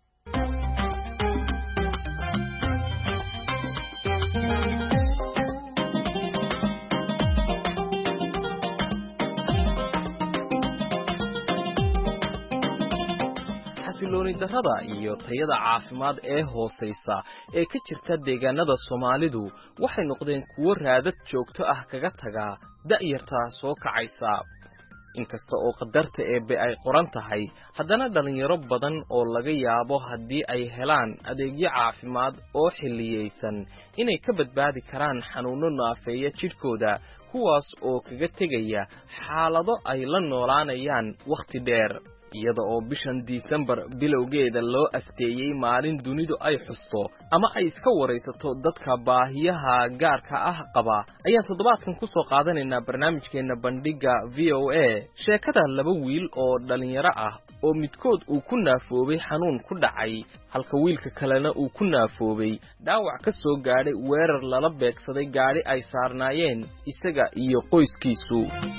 xasilooni darrada iyo tayada caafimaad ee hoosaysa ee ka jirta deegaanada Soomaalidu waxay noqdeen kuwo raadad joogto ah kaga taga da'yarta soo kacaysa inkasta oo qadarta eebbe ay qoran tahay haddana dhalinyaro badan oo laga yaabo haddii ay helaan adeegyo caafimaad oo xilliyeysan inay ka badbaadi karaan xanuuno naafeeya jidhkooda kuwaas oo kaga tegaya xaalado ay la noolaanayaan wakhti dheer iyada oo bishan December bilowgeeda loo asteeyay maalin dunidu ay xusto ama ay iska wareysato dadka baahiyaha gaarka ah qaba ayaan toddobaadkan ku soo qaadanaynaa barnaamijkeena bandhiga VOA sheekada laba wiil oo dhalinyaro ah oo midkood uu ku naafoobay xanuun ku dhacay halka wiilka kalena uu ku naafoobay dhaawac ka soo gaadhay weerar lala beegsaday gaari ay saarnaayeen isaga iyo qoyskiisu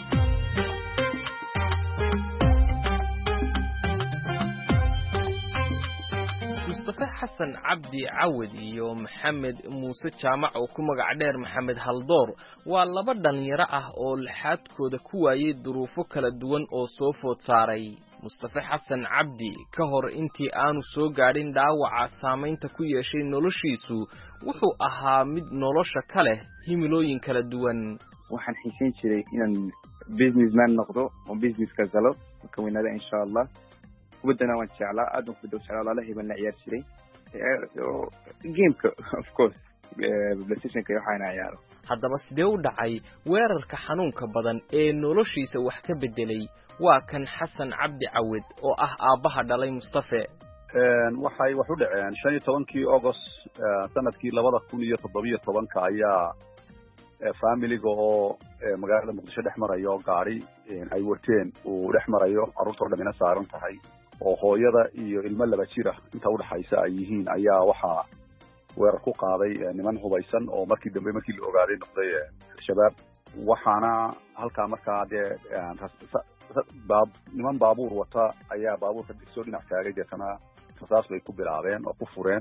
xasan cabdi cawad iyo maxamed muuse jaamac oo ku magac dheer maxamed haldoor waa laba dhalinyaro ah oo laxaadkooda ku waayay duruufo kala duwan oo soo food saaray mustafa xasan cabdi ka hor intii aanu soo gaadhin dhaawaca saamaynta ku yeeshay noloshiisu wuxuu ahaa mid nolosha ka leh himilooyin kala duwan waxaan xiisayn jiray inaan businessman noqdo oo businesska galo ka weynaada insha Allah wadana waan jeclaa aad u fido jeclaa la heeban la ciyaar jiray gameka of course PlayStation-ka waxaana ciyaaro. haddaba sidee u dhacay weerarka xanuunka badan ee noloshiisa wax ka bedelay waa kan Xasan Cabdi Cawid oo ah aabaha dhalay Mustafa. waxay wax u dhaceen 15 August sanadkii 2017 ayaa familiga oo magaalada Muqdisho dhex marayo gaari ay warteen uu dhex marayo carruurta dhamina saaran tahay oo hooyada iyo ilmo laba jira inta u dhaxaysa ay yihiin ayaa waxa weerar ku qaaday niman hubaysan oo markii la ogaaday noqday shabaab waxaana halka markaa niman baabuur wata ayaa baabuurka soo dhinac taagay deetana rasaas bay ku bilaabeen oo ku fureen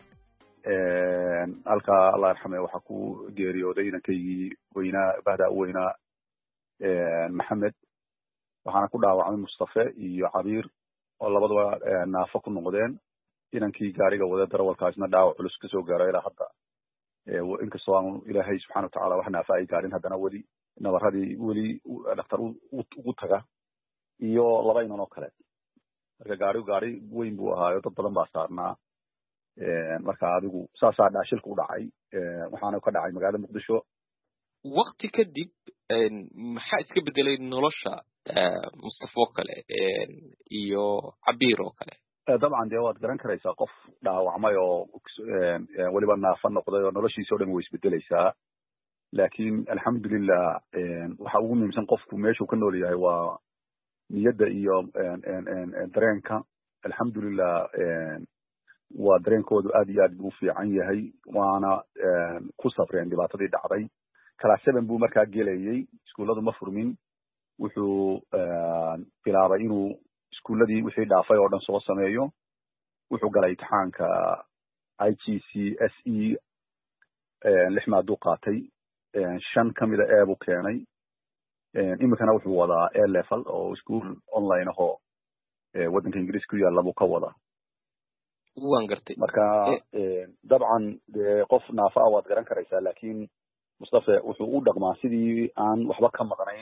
halka Allah yarxamay waxa ku geeriyooday inankii bahda weynaa Maxamed waxaana ku dhaawacmay Mustafa iyo Cabiir oo labadaba naafo ku noqdeen inankii gaariga wada darawalkaasna dhaawac culus ka soo gaaray ilaa hadda inkastoo aan Ilaahay subxaanahu wa ta'aala wax naafa ay gaarin haddana weli nabaradii weli dhakhtar ugu taga iyo laba inan oo kale marka gaari weyn buu ahaa dad badan baa saarnaa marka adigu saasaa dhaashilku u dhacay waxaana ka dhacay magaalada Muqdisho waqti kadib maxaa iska bedelay nolosha Mustafa kale iyo Cabiir oo kale dabcan dee waad garan karaysaa qof dhaawacmay oo weliba naafa noqday oo noloshiisa oo dhan way isbedelaysaa laakiin alxamdulillah waxa ugu muhiimsan qofku meeshuu ka nool yahay waa niyadda iyo dareenka alxamdulillah waa dareenkoodu aad iyo aad buu fiican yahay waana ku safreen dhibaatadii dhacday class 7 buu markaa gelayay iskuulladu ma furmin wuxuu bilaabay inuu iskuulladii wixii dhaafay oo dhan soo sameeyo wuxuu galay imtixaanka IGCSE 6 maaduu qaatay 5 kamida A buu keenay iminkana wuxuu wadaa A level oo iskuul online ahoo waddanka Ingiriiska ku yaalla buu ka wadaa waan gartay marka dabcan qof naafa waad garan karaysaa laakiin Mustafa wuxuu u dhaqmaa sidii aan waxba ka maqnayn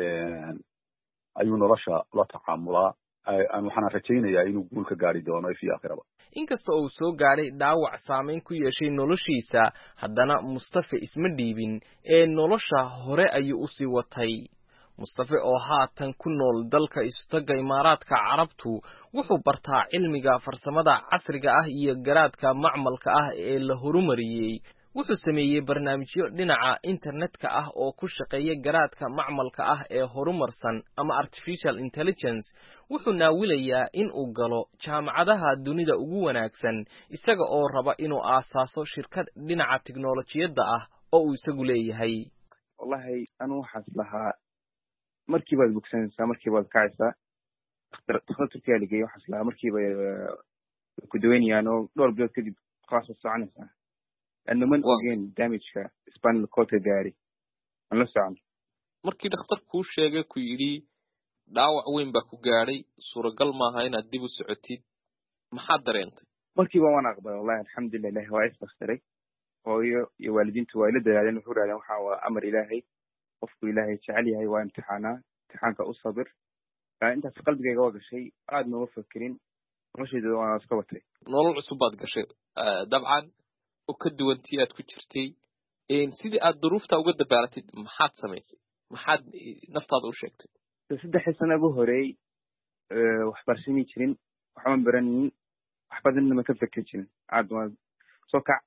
ayuu nolosha la tacaamulaa waxaan rajaynayaa inuu guul ka gaari doono fi aakhirada inkasta oo uu soo gaaray dhaawac saameyn ku yeeshay noloshiisa haddana Mustafa isma dhiibin ee nolosha hore ayuu u sii watay Mustafa oo haatan ku nool dalka Istaga Imaaraadka Carabtu wuxuu bartaa cilmiga farsamada casriga ah iyo garaadka macmalka ah ee la horumariyay wuxuu sameeyay barnaamijyo dhinaca internetka ah oo ku shaqeeya garaadka macmalka ah ee horumarsan ama artificial intelligence wuxuu naawilayaa in uu galo jaamacadaha dunida ugu wanaagsan isaga oo raba inuu aasaaso shirkad dhinaca tiknoolajiyadda ah oo uu isagu leeyahay wallahi anu waxaas lahaa markii baad bogsanaysaa markii baad kacaysaa dhakhtarka ligay waxaas lahaa markii bay ku daweynayaan oo dhowr bilood kadib khalaas soconaysaa أنه من أوجين damage spinal cord gaari aan la socon markii dhakhtarku sheegay ku yiri dhaawac weyn baa ku gaaray suuragal ma aha inaad dib u socotid maxaa dareentay markii waan aqbalay wallahi alxamdulillah ilaahay waa isbaxsaray hooyo iyo waalidiintu waa ila dadaaleen wuxuu raadeen waxa waa amar ilaahay qofku ilaahay jecel yahay waa imtixaanka u sabir intaas qalbigayga waa gashay aad ma fakirin noloshayda waan iska watay nolol cusub baad gashay dabcan oo ka duwantii aad ku jirtay sidii aad duruufta uga dabaalatid maxaad samaysay maxaad naftaada u sheegtay 3 sano ugu horeey wax barashadii jirin waxaan baranin wax badan ma ka fikir jirin aad waan soo kac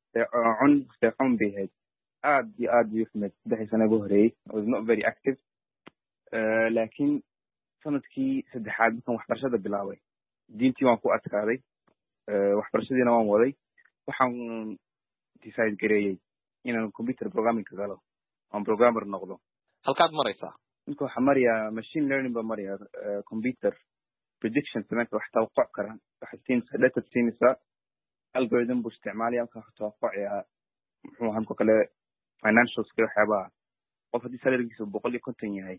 on behavior aad iyo fahmay 3 sano ugu horeey was not very active laakiin sanadkii saddexaad markaan wax barashada bilaabay diintii waan ku adkaaday wax barashadiina waan waday waxaan decide gareeyay inaan computer programming ka galo aan programmer noqdo halkaad maraysaa inta waxa mariya machine learning ba mariya computer prediction sameyna wax tawqac kara wax data siinaysa algorithm buu isticmaalaya ka tawqacaya muxuu ahaan kale financial skill waxyaaba qof hadii salarigiisu 150 yahay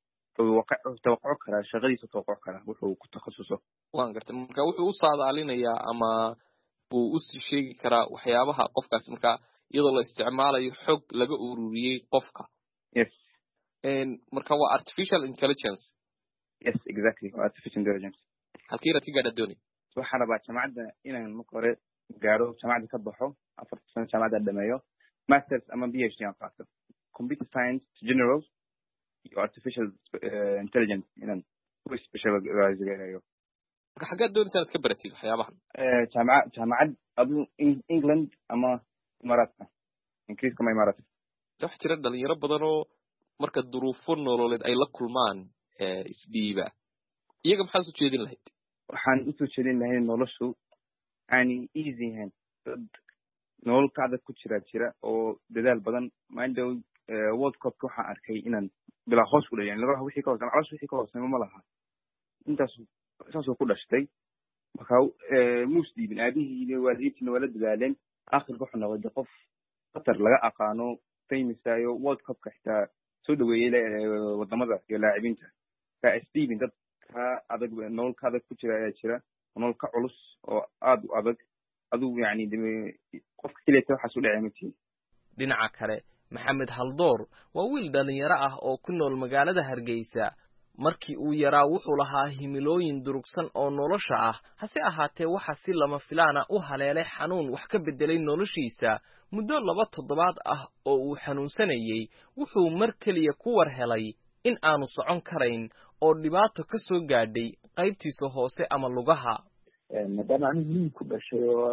tawqac kara shaqadiisa tawqac kara wuxuu ku takhasuso waan gartay marka wuxuu u saadaalinayaa ama buu u sii sheegi karaa waxyaabaha qofkaas marka iyadoo la isticmaalayo xog laga ururiyay qofka yes marka waa artificial intelligence yes exactly artificial intelligence halkii raad ka gaadhay dooni waxaan rabaa jaamacadda inaan marka hore gaaro jaamacadda ka baxo 4 sano jaamacadda dhameeyo masters ama PhD aan qaato computer science general iyo artificial intelligence inaan ku specialize gareeyo xaggaad doonaysaa inaad ka baratid waxyaabahan jaamacad adu England ama Imaaraadka Ingiriiska ma Imaaraadka wax jira dhalinyaro badan oo marka duruufo nololeed ay la kulmaan isdhiiba iyaga maxaad u jeedin lahayd waxaan u soo jeedin lahayd noloshu aan easy ahayn dad nolol kacda ku jira oo dadaal badan maandow world cup waxaan arkay inaan bilaa hoos u leeyahay laga wixii ka hoosan calash wixii ka hoosan ma laha intaas saasoo ku dhashtay marka muusdiibin aabihii waalidiintii wala dadaaleen aakhirka wuxuu noqday qof qatar laga aqaano famousayo world cup ka xitaa soo dhaweeyay wadamada iyo laacibiinta ka Steven dad ka adag nolol ka adag ku jira nolol ka culus oo aad u adag aduu yani qofka kaliya waxa soo dhacay matiin dhinaca kale maxamed haldoor waa wiil dhalinyaro ah oo ku nool magaalada Hargeysa markii uu yaraa wuxuu lahaa himilooyin durugsan oo nolosha ah hase ahaatee waxa si lama filaana u haleelay xanuun wax ka bedelay noloshiisa muddo 2 toddobaad ah oo uu xanuunsanayay wuxuu mar kaliya ku war helay in aanu socon karayn oo dhibaato ka soo gaadhay qaybtiisa hoose ama lugaha maadaama anigu ku dhashay oo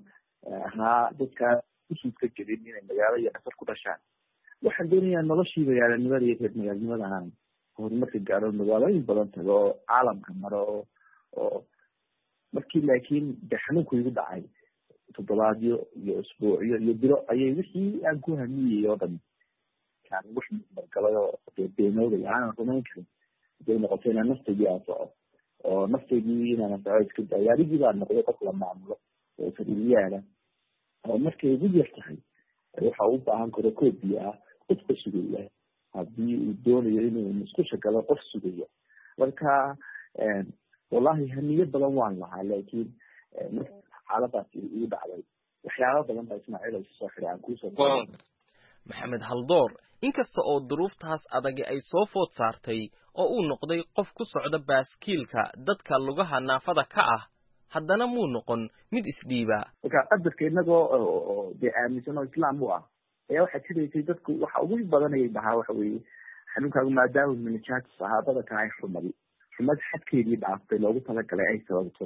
ahaa dadka usuudka jirin inay magaalo iyo dhafar ku dhashaan waxaan doonayaa noloshii magaalanimada iyo reer magaalanimada ahaan horumarka gaaro magaalooyin badan tago oo caalamka maro oo markii laakiin de xanuunku igu dhacay toddobaadyo iyo usbuucyo iyo bilo ayay wixii aan ku hamiyey oo dhan kaan wax margalay oo beenooday aanan rumayn karin haday noqoto inaan naftaydii aan soco oo naftaydii inaan soco iska dayo adigii baan noqday qof la maamulo oo sariiryaala oo markay ugu yar tahay waxa u baahan karo koob biyo ah qofka sugaya haddii uu doonayo inuu musqusha galo qof sugayo marka wallahi hamiyo badan waan lahaa laakiin xaaladaasi igu dhacday waxyaaba badan baa Ismaaciil ay soo xiray aan kusoo maxamed haldoor inkasta oo duruuftaas adag ay soo food saartay oo uu noqday qof ku socda baaskiilka dadka lugaha naafada ka ah haddana muu noqon mid isdhiiba marka qadarka inagoo dee aaminsan oo islaam u ah ayaa waxaa jiraysay dadku waxa ugu badanayay dhahaa waxa weeye xanuunkaagu maadaama minijaad sahaabada ka ay xumad xadkeedii dhaaftay loogu talagalay ay sababto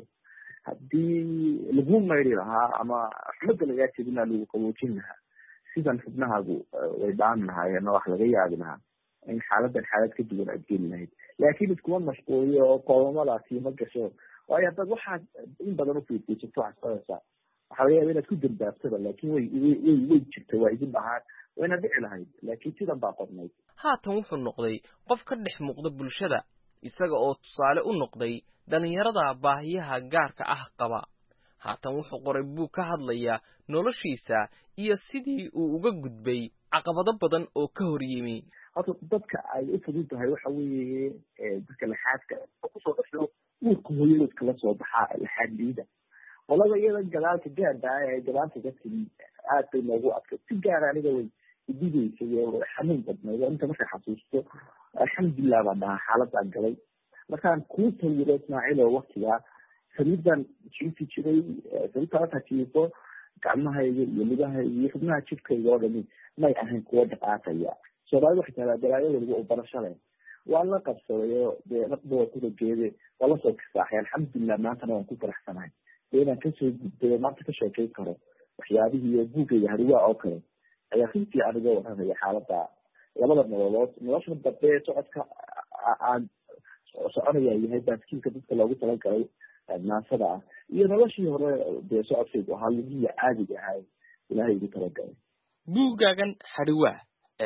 haddii lagu mayri lahaa ama xumada lagaa jebinaa lagu qaboojin lahaa sidan xubnahaagu way dhaami lahaayeen oo wax laga yaabi lahaa in xaaladan xaalad ka duwan aad geli lahayd laakiin iskuma mashquuliyo oo qoomamadaasi ma gasho waayo haddaad waxaad in badan ufiirfiirsato waxaad qoraysaa waxaa laga yaaba inaad ku dambaabtada laakiin way jirta waa idin dhahaan wayna dhici lahayd laakiin sidan baa qornayd haatan wuxuu noqday qof ka dhex muuqda bulshada isaga oo tusaale u noqday dhalinyarada baahiyaha gaarka ah qaba haatan wuxuu qoray buug ka hadlaya noloshiisa iyo sidii uu uga gudbay caqabado badan oo ka hor yimi horta dadka ay u fudud tahay waxa weeye dadka laxaadka kusoo dhasho uurka hooyadood kala soo baxaa laxaad liida qolada iyada gadaalka gaarda ee gadaalka ka timi aad bay noogu adkay si gaara aniga way idigaysay oo xanuun badnayd oo inta marka xasuusto alxamdulilah baan dhahaa xaaladaan galay markaan kuu sawiro Ismaaciil oo waktigaa sariirdan jiifi jiray sariirta markaa jiifo gacmahayga iyo lugahayga iyo xubnaha jidhkayga oo dhami may ahayn kuwo dhaqaaqaya soomaalida waxay tahdaa dalaayadooda u barashada waan la qabsaday oo dee raqbooda kudageede waa lasoo kasaaxay alxamdulilah maantana waan ku faraxsanahay dee inaan kasoo gudbayo maanta ka sheekeyn karo waxyaabihii iyo buugayga hariwaa oo kale ayaa runtii aniga waranaya xaalada labada nololood nolosha dambe ee socodka aan soconaya yahay baaskiilka dadka loogu talagalay naasada ah iyo noloshii hore dee socodkaygu ahaa lugihii caadiga ahay ilaahay igu talagalay buuggaagan hariwaa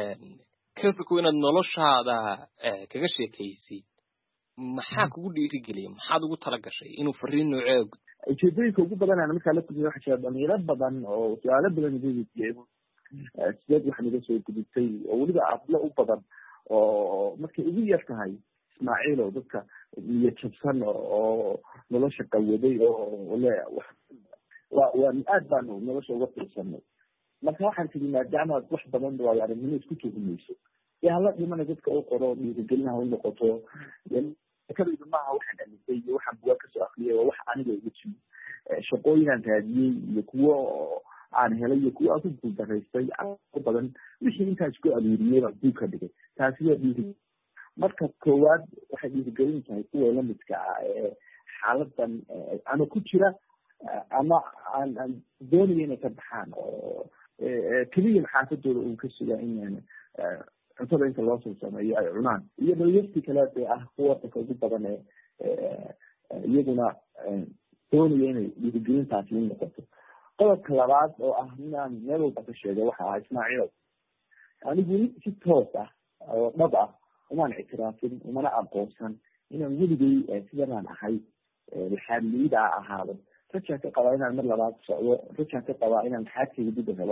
kasku inaad noloshaada kaga sheekaysid maxaa kugu dhiirigeliyay maxaad ugu talagashay inuu fariin noocee ujeedooyinka ugu badan aan markaa la kulmay waxaa jira dhalinyaro badan oo su'aalo badan iga weydiiyey sideed waxaan iga soo gudubtay oo weliba ardlo u badan oo markay ugu yar tahay Ismaaciil oo dadka niyad jabsan oo nolosha qawaday oo le waa aad baan nolosha uga fiirsanay marka waxaan tiri maadaama wax badan waa aragnimo isku tuhumayso ee hala dhimana dadka u qoro dhiirigelinaha u noqoto kadib maaha waxaan dhalisay iyo waxaan bugaa kasoo akriyay waa wax aniga igu jimi shaqooyinaan raadiyey iyo kuwo aan helay iyo kuwo aan ku guuldaraystay badan wixii intaas ku aruuriyey baan dib ka dhigay taasi waa dhiiri marka koowaad waxay dhiirigelin tahay kuwa lamidka ah ee xaaladan ama ku jira ama aan doonaya inay ka baxaan oo keliya xaafadooda uu ka sugaa in cuntada inta loo soo sameeyo ay cunaan iyo dhalinyartii kale ee ah kuwa dadka ugu badan ee iyaguna doonaya inay dhiirigelintaasi u noqoto qodobka labaad oo ah inaan meel walba ka sheego waxa ah Ismaaciil anigu si toos ah oo dhab ah umaan ictiraafin umana aqoonsan inaan weligay sidanaan ahay xaaliyada ahaado rajaa ka qabaa inaan mar labaad socdo rajaa ka qabaa inaan xaadkayga dib u helo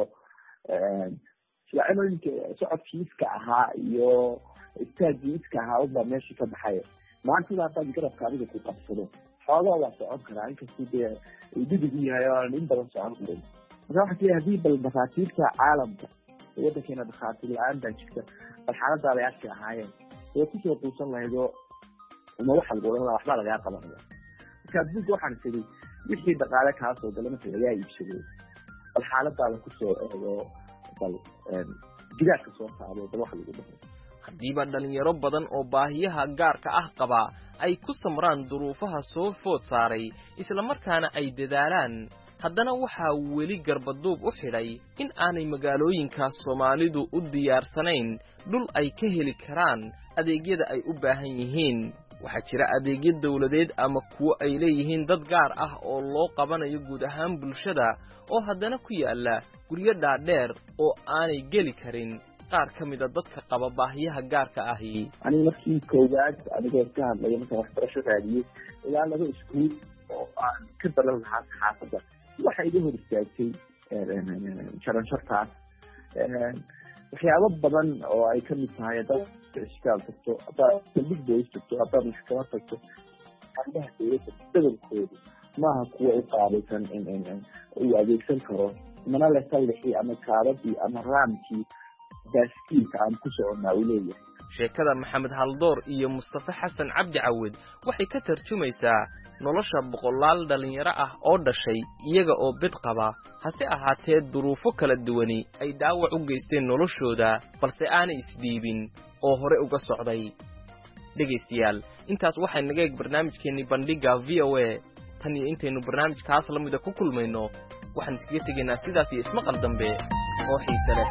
sida cimriga socodkiiska ahaa iyo istaagiiska ahaa ubaa meesha ka baxaya maanta sidaa haddaad garabka adiga ku qabsado xoogaa waa socon karaa inkastuu dee didig u yahay oo aan in badan socon karin marka waxaa kii haddii bal dhakhaatiirta caalamka waddankeena dhakhaatiir la-aan baa jirta bal xaaladaabay arki ahaayeen way kusoo quusan lahaydoo uma waxa lagu odhan lahaa waxbaa lagaa qabanaya marka adduunka waxaan tegay wixii dhaqaale kaa soo gala marka lagaa iibsaday bal xaaladaada kusoo eego bal gidaarka soo saaro bal waxa lagu dhaho haddiiba dhalinyaro badan oo baahiyaha gaarka ah qaba ay ku samraan duruufaha soo food saaray islamarkaana ay dadaalaan haddana waxaa weli garbaduub u xidhay in aanay magaalooyinkaas Soomaalidu u diyaarsanayn dhul ay ka heli karaan adeegyada ay u baahan yihiin waxaa jira adeegyo dawladeed ama kuwo ay leeyihiin dad gaar ah oo loo qabanayo guud ahaan bulshada oo haddana ku yaala guryo dhaadheer oo aanay geli karin qaar ka mid a dadka qaba baahiyaha gaarka ahi aniga markii koowaad anigoo ka hadlaya markaan waxbarasho raadiyey ilaa 2 iskuul oo aan ka balan lahaa xaafadda waxa iga hor istaagtay jaranshartaas waxyaabo badan oo ay ka mid tahay haddaad isbitaal tagto haddaad saldhig booliis tagto haddaad maxkamad tagto arrimaha dowladda badankoodu maaha kuwa u qaabaysan uu adeegsan karo mana le sallixii ama kaabadii ama raamkii baaskiilka aan ku soconnaa uu leeyahay sheekada maxamed haldoor iyo mustafa xasan cabdi cawid waxay ka tarjumaysaa nolosha boqolaal dhalinyaro ah oo dhashay iyaga oo bid qaba hase ahaatee duruufo kala duwani ay dhaawac u geysteen noloshooda balse aanay isdhiibin oo hore uga socday dhegaystayaal intaas waxay naga eeg barnaamijkeennii bandhiga VOA tan iyo intaynu barnaamijkaas la mida ku kulmayno waxaan iskaga tegaynaa sidaas iyo ismaqal dambe oo xiise leh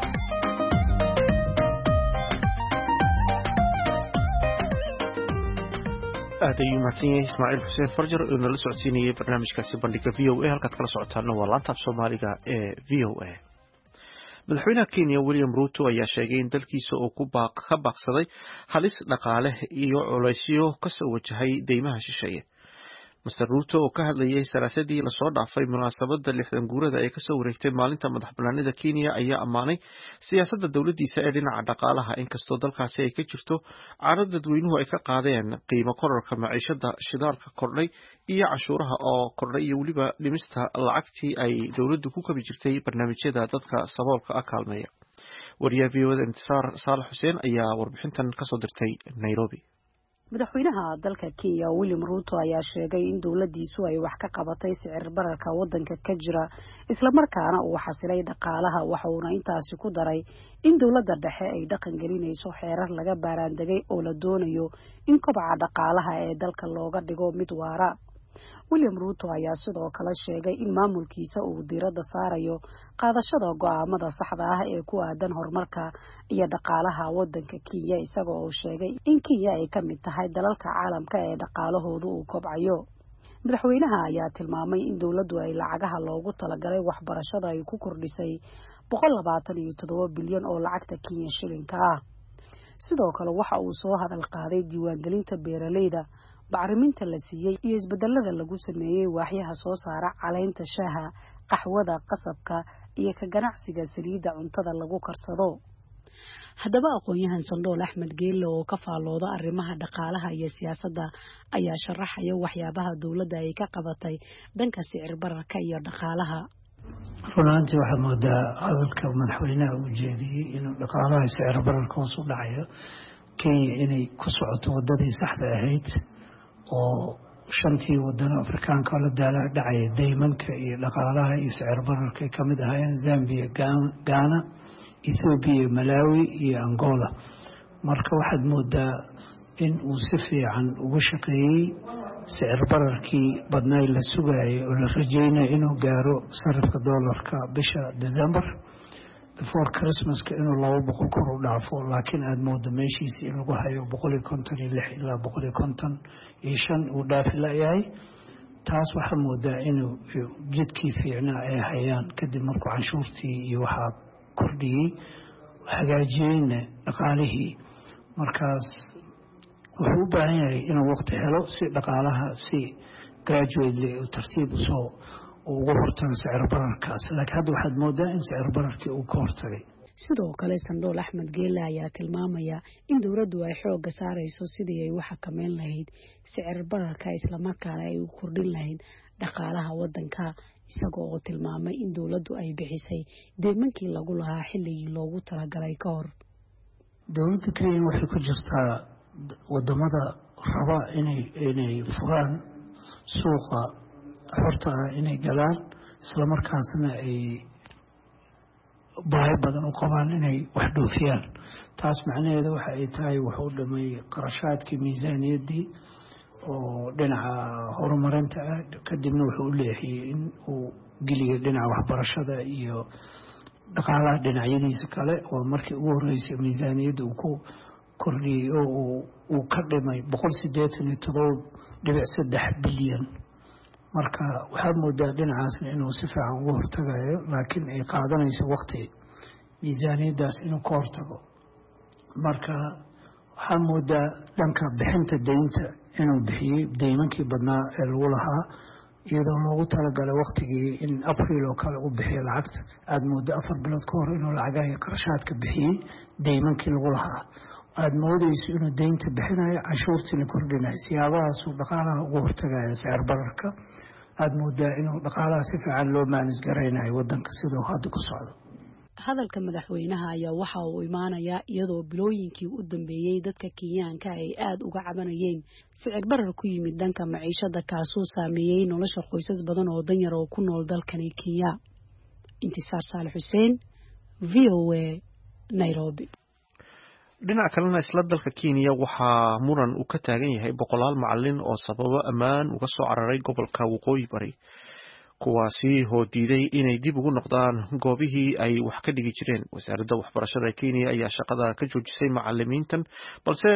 aad ayuu mahadsan yahay Ismaaciil Xuseen Farjar oo nala socodsiinayay barnaamijkaasi bandhiga VOA halkaad kala socotaana waa laanta af Soomaaliga ee VOA madaxweynaha Kenya William Ruto ayaa sheegay in dalkiisa uu ka baaqsaday halis dhaqaale iyo culaysyo ka soo wajahay deymaha shisheeye Mr. Ruto oo ka hadlayay saraasadii la soo dhaafay munaasabadda 60 guurada ee ka soo wareegtay maalinta madaxbannaanida Kenya ayaa ammaanay siyaasadda dawladdiisa ee dhinaca dhaqaalaha inkastoo dalkaasi ay ka jirto carada dadweynuhu ay ka qaadeen qiimo kororka maciishada shidaalka kordhay iyo cashuuraha oo kordhay iyo weliba dhimista lacagtii ay dawladdu ku kabi jirtay barnaamijyada dadka saboolka ah kaalmeeya wariyaha VOA Intisaar Saalax Xuseen ayaa warbixintan ka soo dirtay Nairobi madaxweynaha dalka Kenya William Ruto ayaa sheegay in dawladdiisu ay wax ka qabatay sicir bararka waddanka ka jira isla markaana uu xasilay dhaqaalaha waxa uu intaasi ku daray in dawladda dhexe ay dhaqan gelinayso xeerar laga baaraandegay oo la doonayo in kobaca dhaqaalaha ee dalka looga dhigo mid waara William Ruto ayaa sidoo kale sheegay in maamulkiisa uu diiradda saarayo qaadashada go'aamada saxda ah ee ku aadan horumarka iyo dhaqaalaha waddanka Kenya isagoo uu sheegay in Kenya ay ka mid tahay dalalka caalamka ee dhaqaalahoodu uu kobcayo madaxweynaha ayaa tilmaamay in dawladdu ay lacagaha loogu talagalay waxbarashada ay ku kordhisay 127 bilyan oo lacagta Kenya shilinka ah sidoo kale waxa uu soo hadal qaaday diiwaangelinta beeralayda bacriminta la siiyay iyo isbedelada lagu sameeyay waaxyaha soo saara caleenta shaaha qaxwada qasabka iyo ka ganacsiga saliidda cuntada lagu karsado haddaba aqoon-yahan Sandool Axmed Geelle oo ka faalooda arrimaha dhaqaalaha iyo siyaasadda ayaa sharaxaya waxyaabaha dawladda ay ka qabatay dhanka sicir bararka iyo dhaqaalaha runtii waxaa moodaa hadalka madaxweynaha uu jeediyay inuu dhaqaalaha sicir bararka hoos u dhacayo Kenya inay ku socoto wadadii saxda ahayd oo shantii wadano afrikaanka oo la daala dhacaya daymanka iyo dhaqaalaha iyo sicir bararka ay kamid ahaayeen Zambia, Ghana, Ethiopia, Malawi iyo Angola. marka waxaad moodaa in uu si fiican ugu shaqeeyay sicir bararkii badnaa la sugayay oo la rajeynay inuu gaaro sarifka dollarka bisha December before Christmas inuu 200 kor u dhaafo, laakiin aad moodo meeshiisii in lagu hayo 156 ilaa 155 uu dhaafi layahay. taas waxaa moodaa inuu jidkii fiicnaa ay hayaan kadib markuu canshuurtii iyo waxaa kordhiyey hagaajiyeyna dhaqaalihii. markaas wuxuu u baahan yahay inuu waqti helo si dhaqaalaha si gradually u tartiib usoo ugu hortago sicir bararkaas, laakiin hadda waxaad moodaa in sicir bararkii uu ka hortagay. sidoo kale Sandool Axmed Geele ayaa tilmaamaya in dawladdu ay xoogga saarayso sidii ay wax ka meel lahayd sicir bararka isla markaana ay u kordhin lahayd dhaqaalaha wadanka, isagoo oo tilmaamay in dawladdu ay bixisay deemankii lagu lahaa xilligii loogu talagalay ka hor. dawladda Kenya waxay ku jirtaa wadamada raba inay furaan suuqa xorta inay galaan isla markaasna ay baahi badan u qabaan inay wax dhoofiyaan. taas macnaheedu waxa ay tahay wuxuu dhamay qarashaadkii miisaaniyaddii oo dhinaca horumarinta ah, kadibna wuxuu u leexiyey in uu geliyo dhinaca waxbarashada iyo dhaqaalaha dhinacyadiisa kale oo markii ugu horeysay miisaaniyadda uu ku kordhiyey oo uu ka dhimay 187.3 bilyan. marka waxaad moodaa dhinacaasna inuu si fiican uga hortagayo, laakiin ay qaadanayso waqti miisaaniyaddaas inuu ka hortago. marka waxaad moodaa dhanka bixinta deynta inuu bixiyey deymankii badnaa ee lagu lahaa iyadoo loogu talagalay waqtigii in April oo kale u bixiyo lacagta. aad moodaa 4 bilood ka hor inuu lacagaha qarashaadka bixiyey deymankii lagu lahaa. aad moodayso inuu deynta bixinayo canshuurtii la kordhinayo. siyaabahaas uu dhaqaalaha uga hortagayo sicir bararka. aad moodaa inuu dhaqaalaha si fiican loo maanis garaynayo wadanka sidoo hadda ku socdo. hadalka madaxweynaha ayaa waxa uu imaanayaa iyadoo bilooyinkii u dambeeyay dadka Kenyaanka ay aad uga cabanayeen sicir barar ku yimid dhanka maciishada kaasoo saameeyay nolosha qoysas badan oo danyar oo ku nool dalkani Kenya. Intisaar Saalax Xuseen, VOA, Nairobi. dhinaca kalena isla dalka Kenya waxaa muran uu ka taagan yahay 100 macallin oo sababo ammaan uga soo cararay gobolka Waqooyi Bari, kuwaasi oo diiday inay dib ugu noqdaan goobihii ay wax ka dhigi jireen. wasaaradda waxbarashada Kenya ayaa shaqada ka joojisay macallimiintan, balse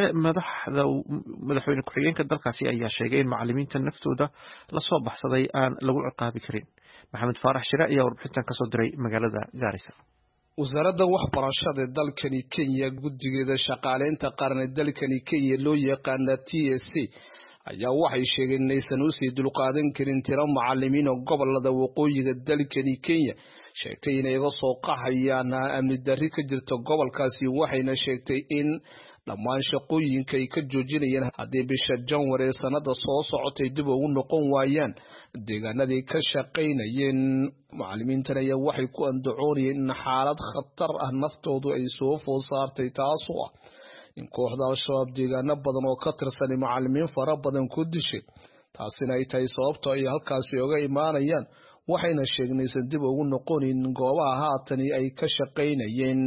madaxweyne ku-xigeenka dalkaasi ayaa sheegay in macallimiintan naftooda la soo baxsaday aan lagu ciqaabi karin. Maxamed Faarax Shire ayaa warbixintan ka soo diray magaalada Garissa. wasaaradda waxbarashada dalkani Kenya guddigeeda shaqaaleynta qaran ee dalkani Kenya loo yaqaan TSC ayaa waxay sheegeen inaysan u sii dulqaadan karin tiro macallimiin oo gobolada waqooyiga dalkani Kenya sheegtay inay uga soo qaxayaan amni darri ka jirta gobolkaasi, waxayna sheegtay in dhammaan shaqooyinka ay ka joojinayaan haddii bisha January ee sanada soo socotay dib ugu noqon waayaan deegaanadii ka shaqaynayeen. macallimiintan ayaa waxay ku andacoonayeen in xaalad khatar ah naftoodu ay soo food saartay, taasoo ah in kooxda al-shabaab deegaano badan oo ka tirsan macallimiin fara badan ku dishay. taasina ay tahay sababta ay halkaasi uga imaanayaan, waxayna sheegnaysan dib ugu noqonin goobaha haatan ay ka shaqaynayeen.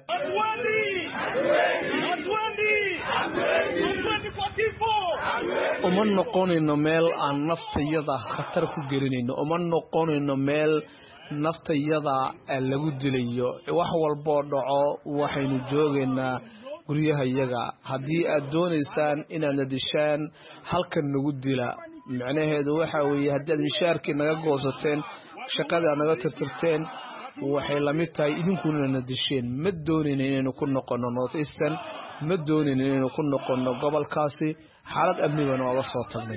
uma noqonayno meel aan naftayada khatar ku gelinayno, uma noqonayno meel naftayada lagu dilayo. wax walboo dhaco waxaynu joogaynaa guryahayaga. haddii aad doonaysaan inaadna dishaan halkan nagu dila. macnaheedu waxa weeye haddii aad mishaarkii naga goosateen, shaqadii aad naga tirtirteen, waxay la mid tahay idinkuna na disheen. ma doonayno inaynu ku noqono North Eastern, ma doonayno inaynu ku noqono gobolkaasi. xaalad amni baan uga soo tagnay.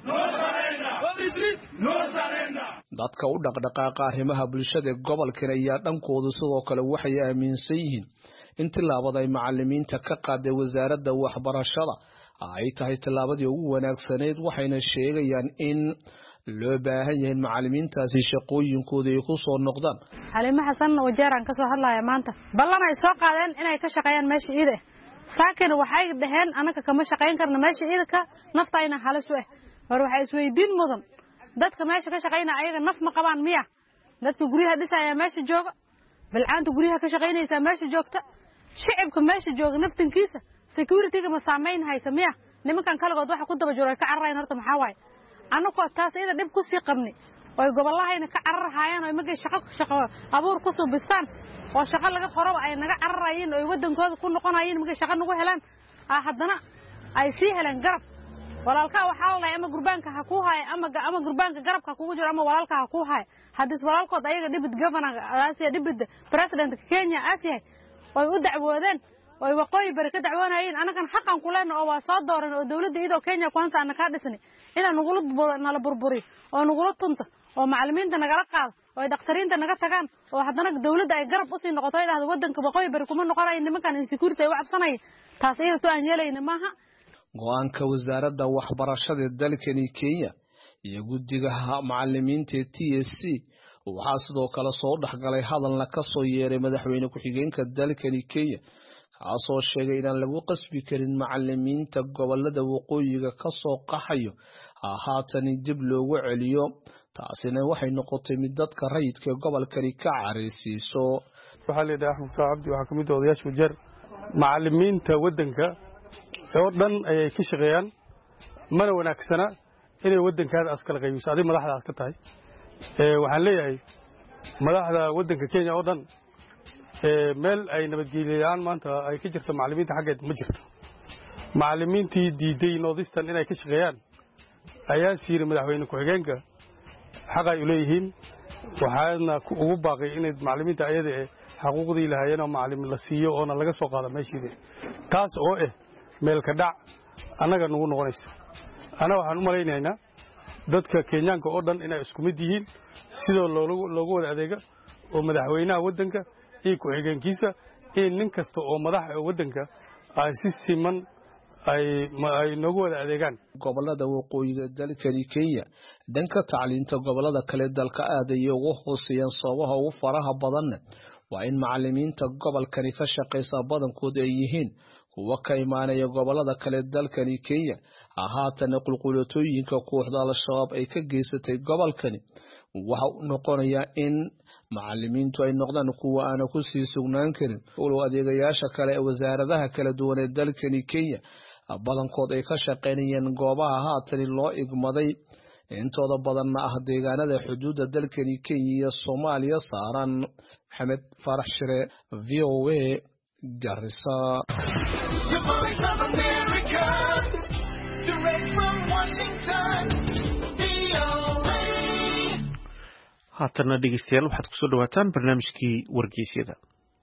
dadka u dhaqdhaqaaqa arrimaha bulshada ee gobolkan ayaa dhankoodu sidoo kale waxay aaminsan yihiin in tillaabada ay macallimiinta ka qaaday wasaaradda waxbarashada ay tahay tillaabadii ugu wanaagsaneyd, waxayna sheegayaan in loo baahan yahay macallimiintaasi shaqooyinkooda ay ku soo noqdaan. Xalimo Xasan oo jeeran ka soo hadlaya maanta ballan ay soo qaadeen inay ka shaqeeyaan meesha iide saakin waxay dhaheen anaka kama shaqeyn karno meesha iidka naftayna halis u ah war waxa isweydiin mudan dadka meesha ka shaqeynaya ayaga naf ma qabaan miya dadka guryaha dhisaya meesha jooga bilcaanta guryaha ka shaqeynaysa meesha joogta shicibka meesha jooga naftankiisa security-ga ma saameyn haysa miya nimankan kalagood waxa ku daba jiro ka cararayn horta maxaa waay anagoo taas iyada dhib ku sii qabnay oo gobolahayna ka cararayaan oo markay shaqo abuur ku subistaan oo shaqo laga qoro ay naga cararayeen oo wadankooda ku noqonayeen markay shaqo nagu helaan haddana ay sii heleen garab walaalka waxa la ama gurbaanka ha ku haay ama gurbaanka garabka kugu jiro ama walaalka ha ku haay hadis walaalkood ayaga dibad governor Aasiya dibad president Kenya Aasiya oo u dacwoodeen oo waqooyi bari ka dacwoonayeen anagan xaqan ku leenahay oo waa soo dooran oo dawladda iyadoo Kenya kuanta ana ka dhisnay inaan nala burburi oo nagula tunto oo macallimiinta nagala qaado oo dhaqtariinta naga tagaan oo haddana dawladda ay garab u sii noqoto ay dhahdo wadanka waqooyi bari kuma noqonay nimankan insecurity ay u cabsanay taas iyadoo aan yeelayna maaha go'aanka wasaaradda waxbarashada dalkani Kenya iyo guddiga macallimiinta TSC waxaa sidoo kale soo dhaxgalay hadal la ka soo yeeray madaxweyne ku-xigeenka dalkani Kenya kaasoo sheegay inaan lagu qasbi karin macallimiinta gobolada waqooyiga ka soo qaxayo haatan dib loogu celiyo taasina waxay noqotay mid dadka rayidka gobolkani ka careysiiso waxaa la Axmed Cabdi waxa kamid ah odayaasha wajar macallimiinta wadanka oo dhan ay ka shaqeeyaan mana wanaagsana inay wadankaada askal qaybiso adiga madaxda ka tahay waxaan leeyahay madaxda wadanka Kenya oo dhan meel ay nabadgeliyaan maanta ay ka jirto macallimiinta xaggeed ma jirto macallimiintii diiday noodistan inay ka shaqeeyaan ayaa siiri madaxweyne ku-xigeenka xaq ay u leeyihiin waxaana ugu baaqay inay macallimiinta ayada xuquuqdii lahaayeen oo macallin la siiyo oo laga soo qaado meeshii taas oo meel ka dhac anaga nagu noqonaysa ana waxaan u malaynaynaa dadka Kenyaanka oo dhan inay isku mid yihiin sidoo loogu wada adeega oo madaxweynaha wadanka iyo ku-xigeenkiisa in nin kasta oo madax wadanka ay si siman ay noogu wada adeegaan gobolada waqooyiga dalkani Kenya danka tacliinta gobolada kale dalka aad ay ugu hooseeyaan sababaha ugu faraha badan waa in macallimiinta gobolkani ka shaqeysa badankooda ay yihiin kuwa ka imaanaya gobolada kale dalkani Kenya haatan qulqulatooyinka kooxda al-shabaab ay ka geysatay gobolkani waxa uu noqonayaa in macallimiintu ay noqdaan kuwa aan ku sii sugnaan karin oo adeegayaasha kale ee wasaaradaha kala duwan ee dalkani Kenya badankood ay ka shaqeynayaan goobaha haatan loo igmaday intooda badanna deegaanada xuduudda dalkani Kenya iyo Soomaaliya saaran Maxamed Farax Shire VOA Garissa haatana dhegeystayaal waxaad kusoo dhawaataan barnaamijkii wargeysyada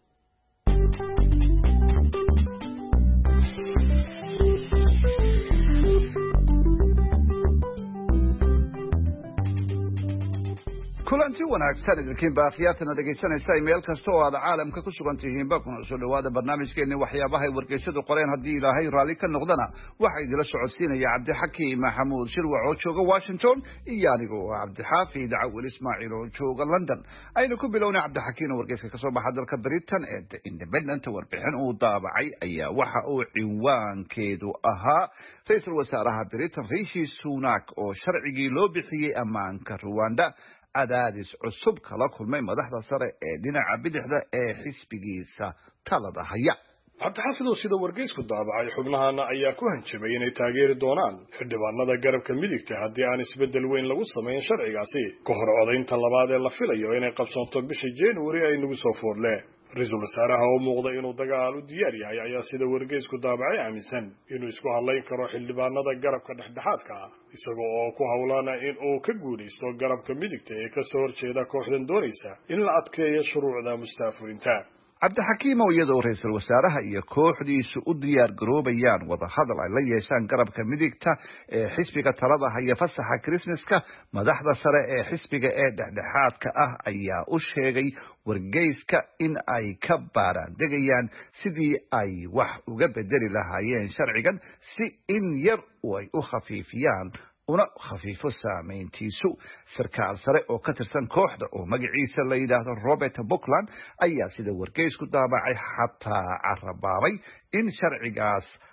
kulanti wanaagsan idinkiin baaqiyaatana dhegaysanaysa meel kasta oo aad caalamka ku sugan tihiinba kuna soo dhawaada barnaamijkeeni waxyaabaha ay wargeysadu qoreen haddii ilaahay raalli ka noqdana waxaa idila socodsiinaya cabdixakiim maxamuud shirwac oo jooga Washington iyo anigoo cabdixaafid cawil ismaaciil oo jooga London aynu ku bilownay cabdixakiim wargeyska ka soo baxa dalka Britain ee The Independent warbixin uu daabacay ayaa waxa uu cinwaankeedu ahaa ra'iisul wasaaraha Britain Rishi Sunak oo sharcigii loo bixiyay ammaanka Rwanda cadaadis cusub kala kulmay madaxda sare ee dhinaca bidixda ee xisbigiisa talada haya cabdixafidow sida wargeysku daabacay xubnahana ayaa ku hanjabay inay taageeri doonaan xildhibaanada garabka midigta haddii aan isbeddel weyn lagu samayn sharcigaasi ka hor codaynta labaad ee la filayo inay qabsoonto bisha January ay nagu soo foodle ra-iisul wasaaraha oo muuqda inuu dagaal u diyaar yahay ayaa sida wargeysku daabacay aaminsan inuu isku hadlayn karo xildhibaanada garabka dhexdhexaadka ah isaga oo ku hawlana in uu ka guulaysto garabka midigta ee ka soo horjeeda kooxdan doonaysa in la adkeeyo shuruucda mustaafurinta cabdixakiim oo iyadoo ra'iisul wasaaraha iyo kooxdiisu u diyaar garoobayaan wada hadal ay la yeeshaan garabka midigta ee xisbiga talada haya fasaxa Christmaska madaxda sare ee xisbiga ee dhexdhexaadka ah ayaa u sheegay wargeyska in ay ka baaraan degayaan sidii ay wax uga bedeli lahaayeen sharcigan si in yar ay u khafiifiyaan una khafiifo saameyntiisu sarkaal sare oo ka tirsan kooxda oo magaciisa la yidhaahdo Robert Buckland ayaa sida wargeysku daabacay xataa carabaabay in sharcigaas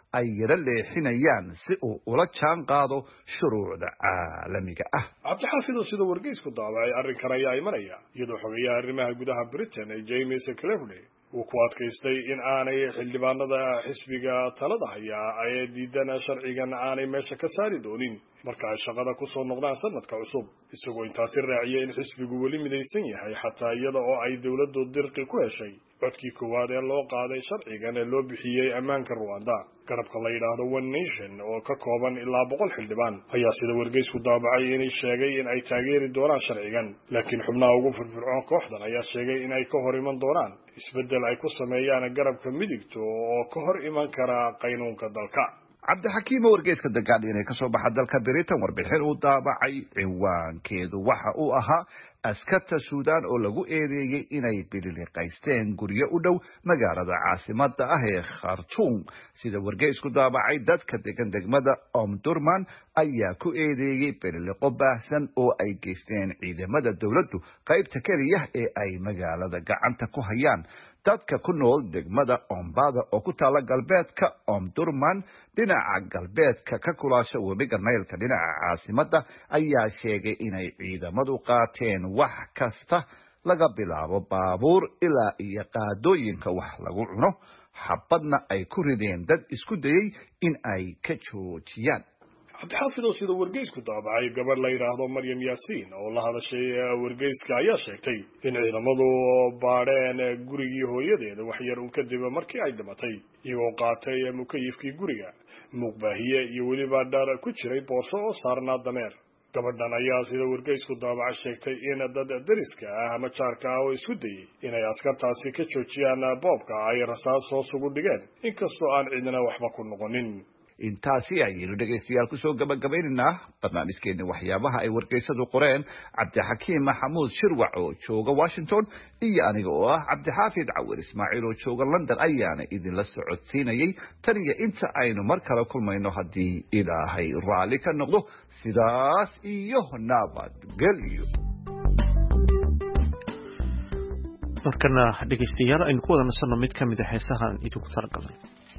ay yara leexinayaan si uu ula jaan qaado shuruucda caalamiga ah. cabdixaafidow sida wargeysku daabacay arrinkan ayaa imanaya iyadoo xogeyaha arrimaha gudaha Britain James Cleverly uu ku adkaystay in aanay xildhibaanada xisbiga talada haya ay diidan sharcigan aanay meesha ka saari doonin marka ay shaqada ku soo noqdaan sanadka cusub, isagoo intaasi raaciyay in xisbigu weli midaysan yahay xataa iyada oo ay dowladdu dirqi ku heshay codkii koowaad ee loo qaaday sharcigan ee loo bixiyey ammaanka Rwanda. garabka la yidhaahdo One Nation oo ka kooban ilaa 100 xildhibaan ayaa sida wargeysku daabacay inay sheegay in ay taageeri doonaan sharcigan, laakiin xubnaha ugu firfircoon kooxdan ayaa sheegay in ay ka hor iman doonaan isbeddel ay ku sameeyaan garabka midigta oo ka hor iman kara qaynuunka dalka. cabdixakiim wargeyska The Guardian ee ka soo baxa dalka Britain warbixin uu daabacay ciwaankeedu waxa uu ahaa askarta Suudaan oo lagu eedeeyay inay bililiqaysteen guryo u dhow magaalada caasimada ah ee Khartoum. sida wargeysku daabacay dadka degan degmada Omdurman ayaa ku eedeeyay bililiqo baahsan oo ay geysteen ciidamada dowladdu qaybta kaliya ee ay magaalada gacanta ku hayaan. dadka ku nool degmada Ombada oo ku taala galbeedka Omdurman dhinaca galbeedka ka kulaasha webiga Naylka dhinaca caasimada ayaa sheegay inay ciidamadu qaateen wax kasta laga bilaabo baabuur ilaa iyo qaadooyinka wax lagu cuno, xabadna ay ku rideen dad isku dayay in ay ka joojiyaan. cabdixaafidow sida wargeysku daabacay gabadh la yidhaahdo Maryam Yaasiin oo la hadashay wargeyska ayaa sheegtay in ciidamadu baadheen gurigii hooyadeeda wax yar un kadib markii ay dhimatay, iyagoo qaatay mukayifkii guriga, muuqbaahiye iyo weliba dhar ku jiray boorso oo saarnaa dameer. gabadhan ayaa sida wargeysku daabacay sheegtay in dad dariska ah ama jaarka ah oo isku dayay inay askartaasi ka joojiyaan boobka ay rasaas hoos ugu dhigeen, inkastoo aan cidna waxba ku noqonin. intaasi ayaynu dhegaystayaal kusoo gabagabaynaynaa barnaamijkeeni waxyaabaha ay wargeysadu qoreen. cabdixakiim maxamuud shirwac oo jooga Washington iyo aniga oo ah cabdixaafid cawir ismaaciil oo jooga London ayaana idinla socodsiinayay tan iyo inta aynu mar kale kulmayno haddii ilaahay raalli ka noqdo. sidaas iyo nabadgelyo. markana dhegaystayaal aynu ku wada nasanno mid ka mid ah heesahan idinku talagalay.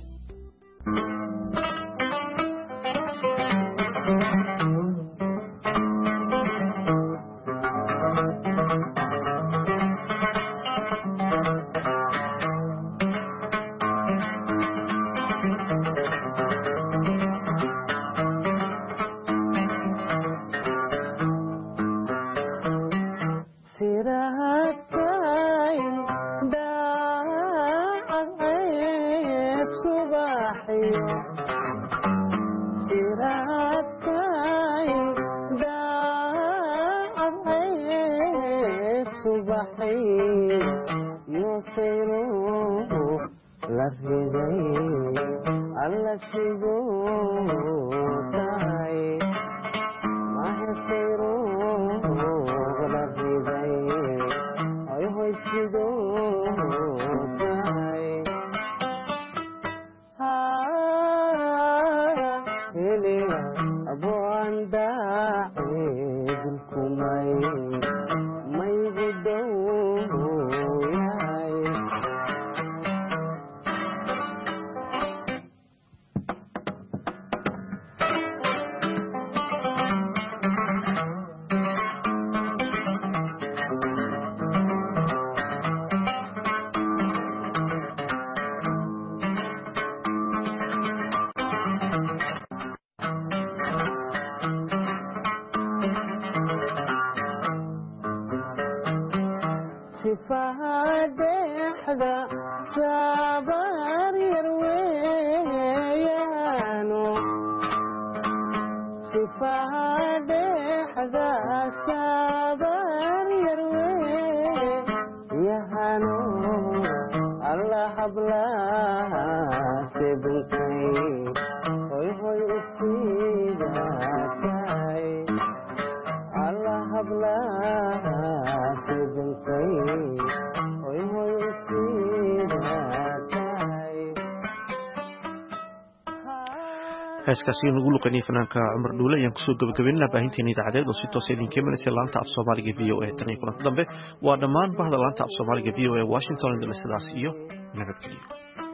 heeskaasi nagu luqanay fanaanka Cumar Dhuule ayaan kusoo gabagabeynaa baahinteena idaacadeed oo si toos ah idinka imanaysa laanta af Soomaaliga VOA. tan iyo kulanti dambe waa dhammaan bahda laanta af Soomaaliga VOA Washington. sidaas iyo nabadgelyo.